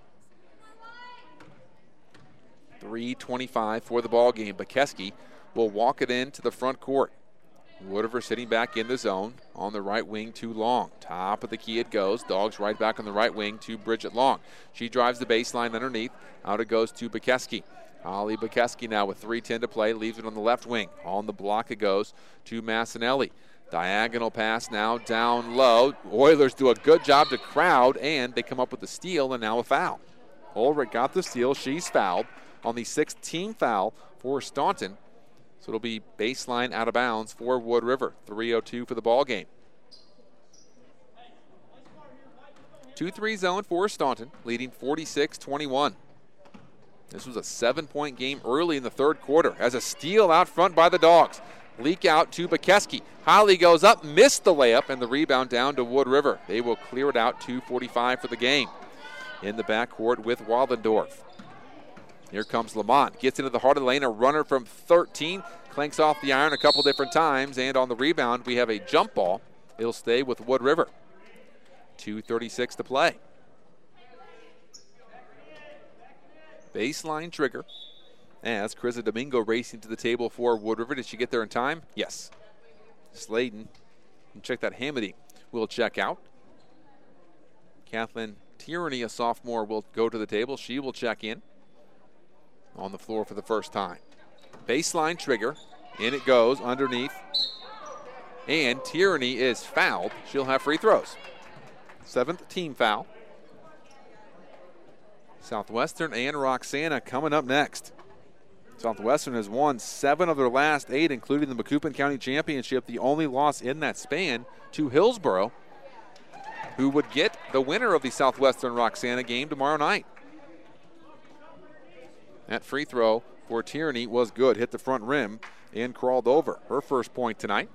three twenty-five for the ball game. Bukowski will walk it into the front court. Wood River sitting back in the zone on the right wing to Long. Top of the key it goes. Dogs right back on the right wing to Bridget Long. She drives the baseline underneath. Out it goes to Bukowski. Ali Bukowski now with three ten to play. Leaves it on the left wing. On the block it goes to Massinelli. Diagonal pass now down low. Oilers do a good job to crowd, and they come up with the steal and now a foul. Ulrich got the steal. She's fouled on the sixth team foul for Staunton. So it'll be baseline out of bounds for Wood River. three oh two for the ball game. two three zone for Staunton, leading forty-six twenty-one. This was a seven-point game early in the third quarter as a steal out front by the Dogs. Leak out to Bukowski. Holly goes up, missed the layup, and the rebound down to Wood River. They will clear it out, two forty-five for the game. In the backcourt with Wallendorf. Here comes Lamont. Gets into the heart of the lane. A runner from thirteen. Clanks off the iron a couple different times. And on the rebound, we have a jump ball. It'll stay with Wood River. two thirty-six to play. Baseline trigger. As Carissa Domingo racing to the table for Wood River. Did she get there in time? Yes. Sladen. And check that. Hamady will check out. Kathleen Tierney, a sophomore, will go to the table. She will check in. On the floor for the first time. Baseline trigger. In it goes underneath. And Tierney is fouled. She'll have free throws. Seventh team foul. Southwestern and Roxana coming up next. Southwestern has won seven of their last eight, including the Macoupin County Championship. The only loss in that span to Hillsboro, who would get the winner of the Southwestern Roxana game tomorrow night. That free throw for Tierney was good. Hit the front rim and crawled over. Her first point tonight.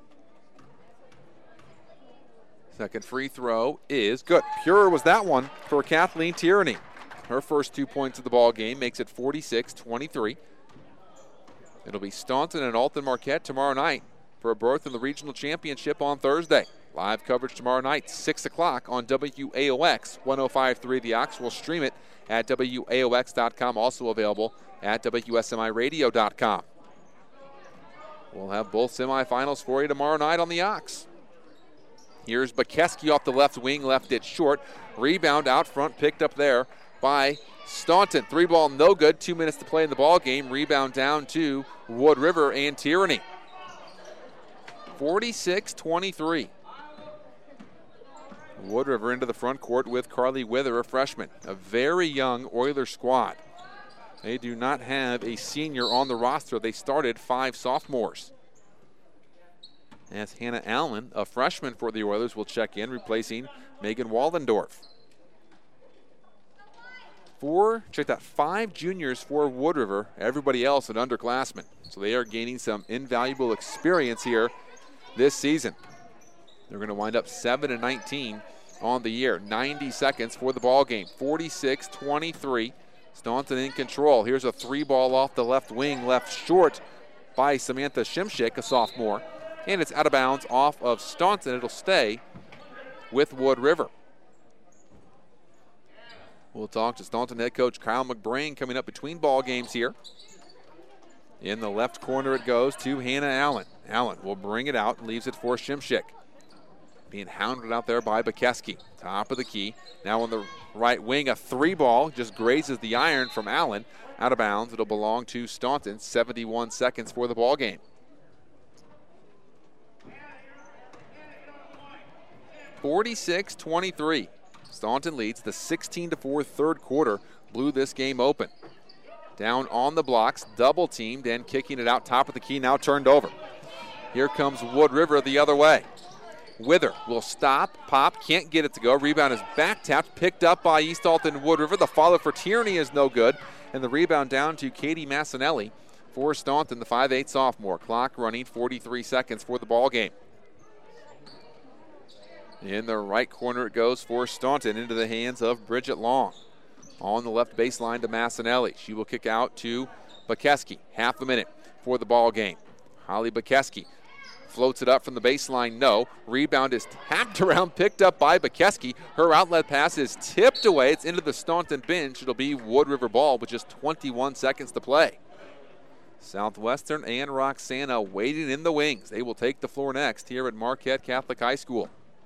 Second free throw is good. Pure was that one for Kathleen Tierney. Her first two points of the ball game makes it forty-six twenty-three. It'll be Staunton and Alton Marquette tomorrow night for a berth in the regional championship on Thursday. Live coverage tomorrow night, six o'clock on W A O X one oh five point three The Ox. We'll stream it at W A O X dot com, also available at W S M I radio dot com. We'll have both semifinals for you tomorrow night on the Ox. Here's Bukowski off the left wing, left it short. Rebound out front, picked up there by Staunton. Three ball, no good. Two minutes to play in the ball game. Rebound down to Wood River and Tierney. forty-six twenty-three. Wood River into the front court with Carly Wither, a freshman. A very young Oilers squad. They do not have a senior on the roster. They started five sophomores. As Hannah Allen, a freshman for the Oilers, will check in, replacing Megan Wallendorf. Four, check that, five juniors for Wood River. Everybody else an underclassman. So they are gaining some invaluable experience here this season. They're going to wind up seven and nineteen on the year. ninety seconds for the ball game. forty-six twenty-three. Staunton in control. Here's a three ball off the left wing, left short by Samantha Shimshik, a sophomore. And it's out of bounds off of Staunton. It'll stay with Wood River. We'll talk to Staunton head coach Kyle McBrain coming up between ball games here. In the left corner it goes to Hannah Allen. Allen will bring it out and leaves it for Shimshik. Being hounded out there by Bukowski. Top of the key. Now on the right wing, a three ball just grazes the iron from Allen. Out of bounds. It'll belong to Staunton. seventy-one seconds for the ball game. forty-six twenty-three. Staunton leads the sixteen to four third quarter, blew this game open. Down on the blocks, double teamed and kicking it out top of the key, now turned over. Here comes Wood River the other way. Wither will stop, pop, can't get it to go. Rebound is back tapped, picked up by East Alton Wood River. The follow for Tierney is no good. And the rebound down to Katie Massinelli for Staunton, the five eight sophomore. Clock running, forty-three seconds for the ball game. In the right corner it goes for Staunton, into the hands of Bridget Long. On the left baseline to Massinelli. She will kick out to Bakeski. Half a minute for the ball game. Holly Bakeski floats it up from the baseline, no. Rebound is tapped around, picked up by Bakeski. Her outlet pass is tipped away. It's into the Staunton bench. It'll be Wood River ball with just twenty-one seconds to play. Southwestern and Roxana waiting in the wings. They will take the floor next here at Marquette Catholic High School.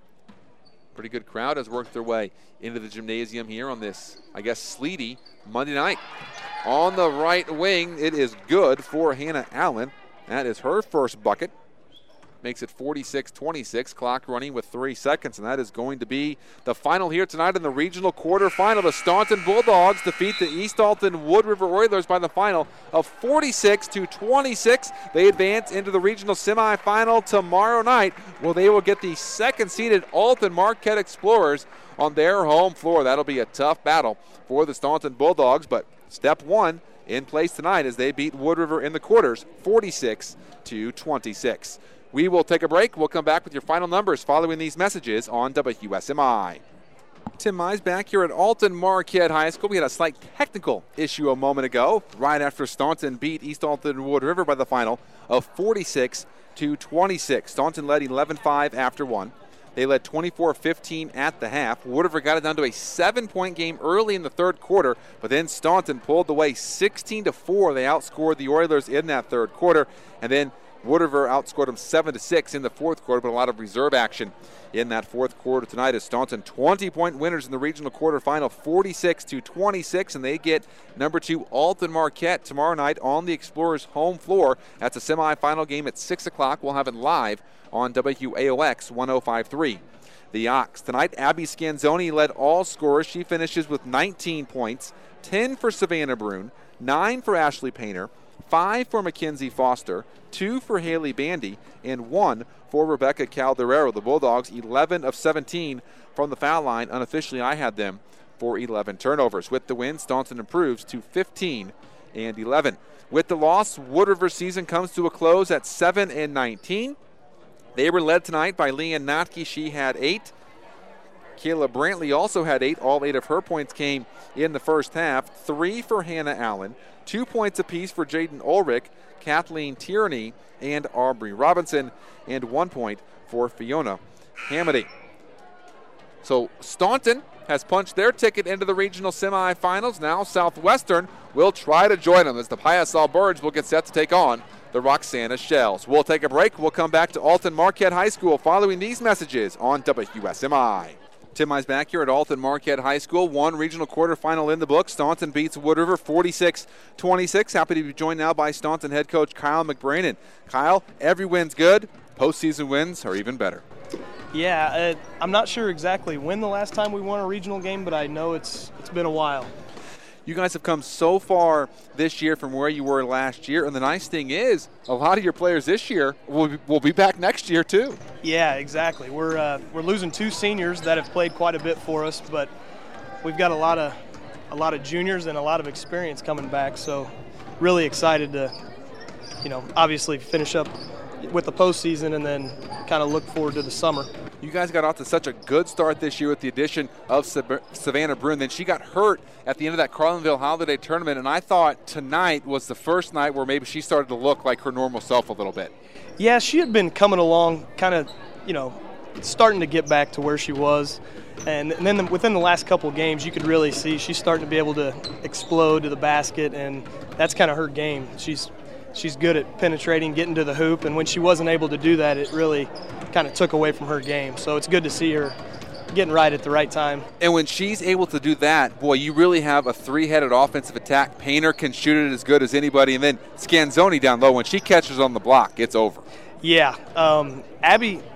Pretty good crowd has worked their way into the gymnasium here on this, I guess, sleety Monday night. On the right wing, it is good for Hannah Allen. That is her first bucket. Makes it forty-six twenty-six, clock running with three seconds, and that is going to be the final here tonight in the regional quarterfinal. The Staunton Bulldogs defeat the East Alton Wood River Oilers by the final of forty-six to twenty-six. They advance into the regional semifinal tomorrow night, where they will get the second-seeded Alton Marquette Explorers on their home floor. That'll be a tough battle for the Staunton Bulldogs, but step one in place tonight as they beat Wood River in the quarters, forty-six to twenty-six. We will take a break. We'll come back with your final numbers following these messages on W S M I. Tim Mize back here at Alton Marquette High School. We had a slight technical issue a moment ago, right after Staunton beat East Alton Wood River by the final of forty-six to twenty-six. Staunton led eleven five after one. They led twenty-four fifteen at the half. Wood River got it down to a seven-point game early in the third quarter, but then Staunton pulled away sixteen to four. They outscored the Oilers in that third quarter, and then Wood River outscored them seven to six in the fourth quarter, but a lot of reserve action in that fourth quarter tonight as Staunton twenty-point winners in the regional quarterfinal, forty-six to twenty-six, and they get number two Alton Marquette tomorrow night on the Explorers' home floor. That's a semifinal game at six o'clock. We'll have it live on W A O X one oh five point three. The Ox. Tonight, Abby Scanzoni led all scorers. She finishes with nineteen points, ten for Savannah Brune, nine for Ashley Painter, five for Mackenzie Foster, two for Haley Bandy, and one for Rebecca Calderero. The Bulldogs, eleven of seventeen from the foul line. Unofficially, I had them for eleven turnovers. With the win, Staunton improves to fifteen and eleven. With the loss, Wood River's season comes to a close at seven and nineteen. They were led tonight by Leanne Notke. She had eight. Kayla Brantley also had eight. All eight of her points came in the first half. Three for Hannah Allen. Two points apiece for Jaden Ulrich, Kathleen Tierney, and Aubrey Robinson. And one point for Fiona Hamady. So Staunton has punched their ticket into the regional semifinals. Now Southwestern will try to join them as the Piasaw Birds will get set to take on the Roxana Shells. We'll take a break. We'll come back to Alton Marquette High School following these messages on W S M I. Tim Mize back here at Alton Marquette High School. One regional quarterfinal in the book. Staunton beats Wood River forty-six twenty-six. Happy to be joined now by Staunton head coach Kyle McBrainin. Kyle, every win's good. Postseason wins are even better. Yeah, uh, I'm not sure exactly when the last time we won a regional game, but I know it's it's been a while. You guys have come so far this year from where you were last year, and the nice thing is a lot of your players this year will be, will be back next year too. Yeah, exactly. We're uh, we're losing two seniors that have played quite a bit for us, but we've got a lot of a lot of juniors and a lot of experience coming back. So really excited to, you know, obviously finish up with the postseason and then kind of look forward to the summer. You guys got off to such a good start this year with the addition of Savannah Brune. Then she got hurt at the end of that Carlinville Holiday Tournament, and I thought tonight was the first night where maybe she started to look like her normal self a little bit. Yeah, she had been coming along kind of, you know, starting to get back to where she was. And, and then the, within the last couple of games, you could really see she's starting to be able to explode to the basket, and that's kind of her game. She's She's good at penetrating, getting to the hoop, and when she wasn't able to do that, it really kind of took away from her game. So it's good to see her getting right at the right time. And when she's able to do that, boy, you really have a three-headed offensive attack. Painter can shoot it as good as anybody, and then Scanzoni down low, when she catches on the block, it's over. Yeah. Um, Abby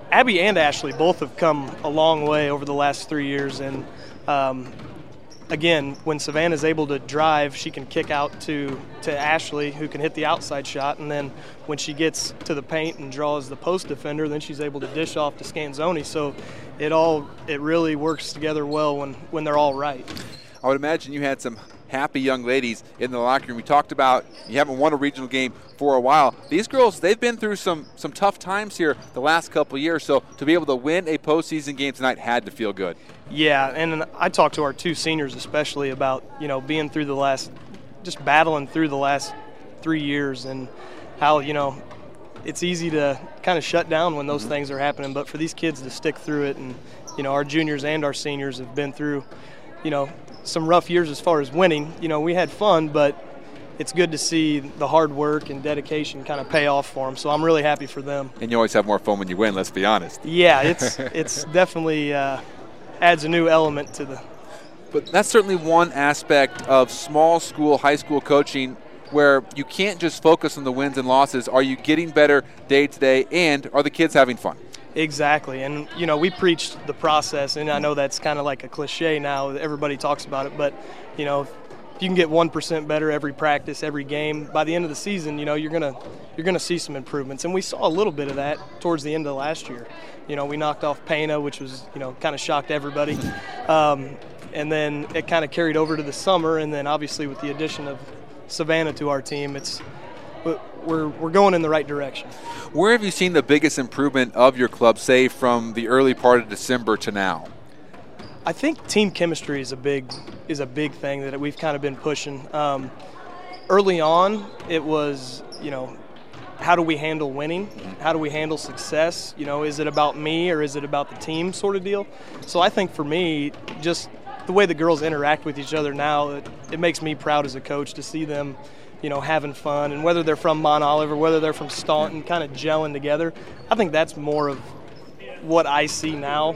Abby and Ashley both have come a long way over the last three years. And, um, again, when Savannah's able to drive, she can kick out to, to Ashley, who can hit the outside shot. And then when she gets to the paint and draws the post defender, then she's able to dish off to Scanzoni. So it all it really works together well when, when they're all right. I would imagine you had some happy young ladies in the locker room. We talked about you haven't won a regional game for a while. These girls, they've been through some some tough times here the last couple of years, so to be able to win a postseason game tonight had to feel good. Yeah, and I talked to our two seniors especially about, you know, being through the last, just battling through the last three years and how, you know, it's easy to kind of shut down when those mm-hmm. things are happening, but for these kids to stick through it, and, you know, our juniors and our seniors have been through, you know, some rough years as far as winning. You know, we had fun, but it's good to see the hard work and dedication kind of pay off for them. So I'm really happy for them. And you always have more fun when you win, let's be honest. Yeah, it's it's definitely uh, adds a new element to the. But that's certainly one aspect of small school, high school coaching where you can't just focus on the wins and losses. Are you getting better day to day, and are the kids having fun? Exactly. And, you know, we preached the process, and I know that's kind of like a cliche now. Everybody talks about it. But, you know, if you can get one percent better every practice, every game, by the end of the season, you know, you're going to you're gonna see some improvements. And we saw a little bit of that towards the end of last year. You know, we knocked off Pana, which was, you know, kind of shocked everybody. Um, and then it kind of carried over to the summer. And then obviously with the addition of Savannah to our team, it's we're we're going in the right direction. Where have you seen the biggest improvement of your club, say, from the early part of December to now? I think team chemistry is a big is a big thing that we've kind of been pushing. Um, early on, it was, you know, how do we handle winning? How do we handle success? You know, is it about me or is it about the team sort of deal? So I think for me, just the way the girls interact with each other now, it, it makes me proud as a coach to see them, you know, having fun, and whether they're from Mont Olive or whether they're from Staunton, kind of gelling together. I think that's more of what I see now,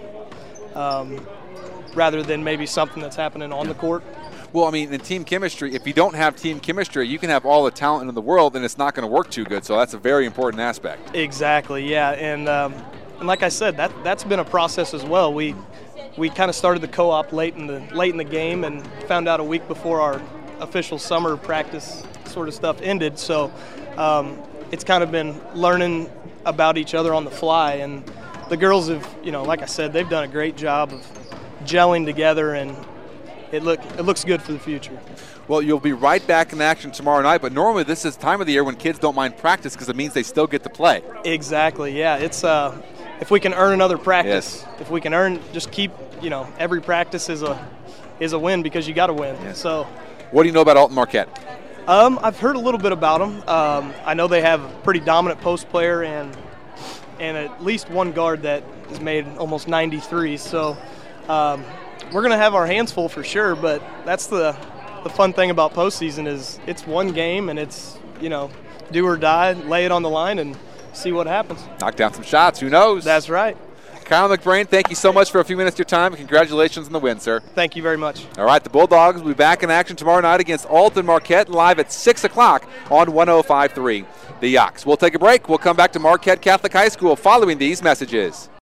um, rather than maybe something that's happening on the court. Well, I mean, in team chemistry, if you don't have team chemistry, you can have all the talent in the world, and it's not going to work too good. So that's a very important aspect. Exactly, yeah, and um, and like I said, that that's been a process as well. We we kind of started the co-op late in the late in the game, and found out a week before our official summer practice sort of stuff ended. So um, it's kind of been learning about each other on the fly, and the girls have, you know, like I said, they've done a great job of gelling together, and it look it looks good for the future. Well, you'll be right back in action tomorrow night, but normally this is the time of the year when kids don't mind practice because it means they still get to play. Exactly, yeah. It's uh, if we can earn another practice, yes. if we can earn, just keep, you know, every practice is a is a win because you got to win. Yes. So, what do you know about Alton Marquette? Um, I've heard a little bit about them. Um, I know they have a pretty dominant post player and and at least one guard that has made almost ninety-three. So um, we're going to have our hands full for sure. But that's the the fun thing about postseason is it's one game, and it's, you know, do or die, lay it on the line, and see what happens. Knock down some shots. Who knows? That's right. Kyle McBrain, thank you so much for a few minutes of your time, and congratulations on the win, sir. Thank you very much. All right, the Bulldogs will be back in action tomorrow night against Alton Marquette, live at six o'clock on one oh five point three The Yox. We'll take a break. We'll come back to Marquette Catholic High School following these messages.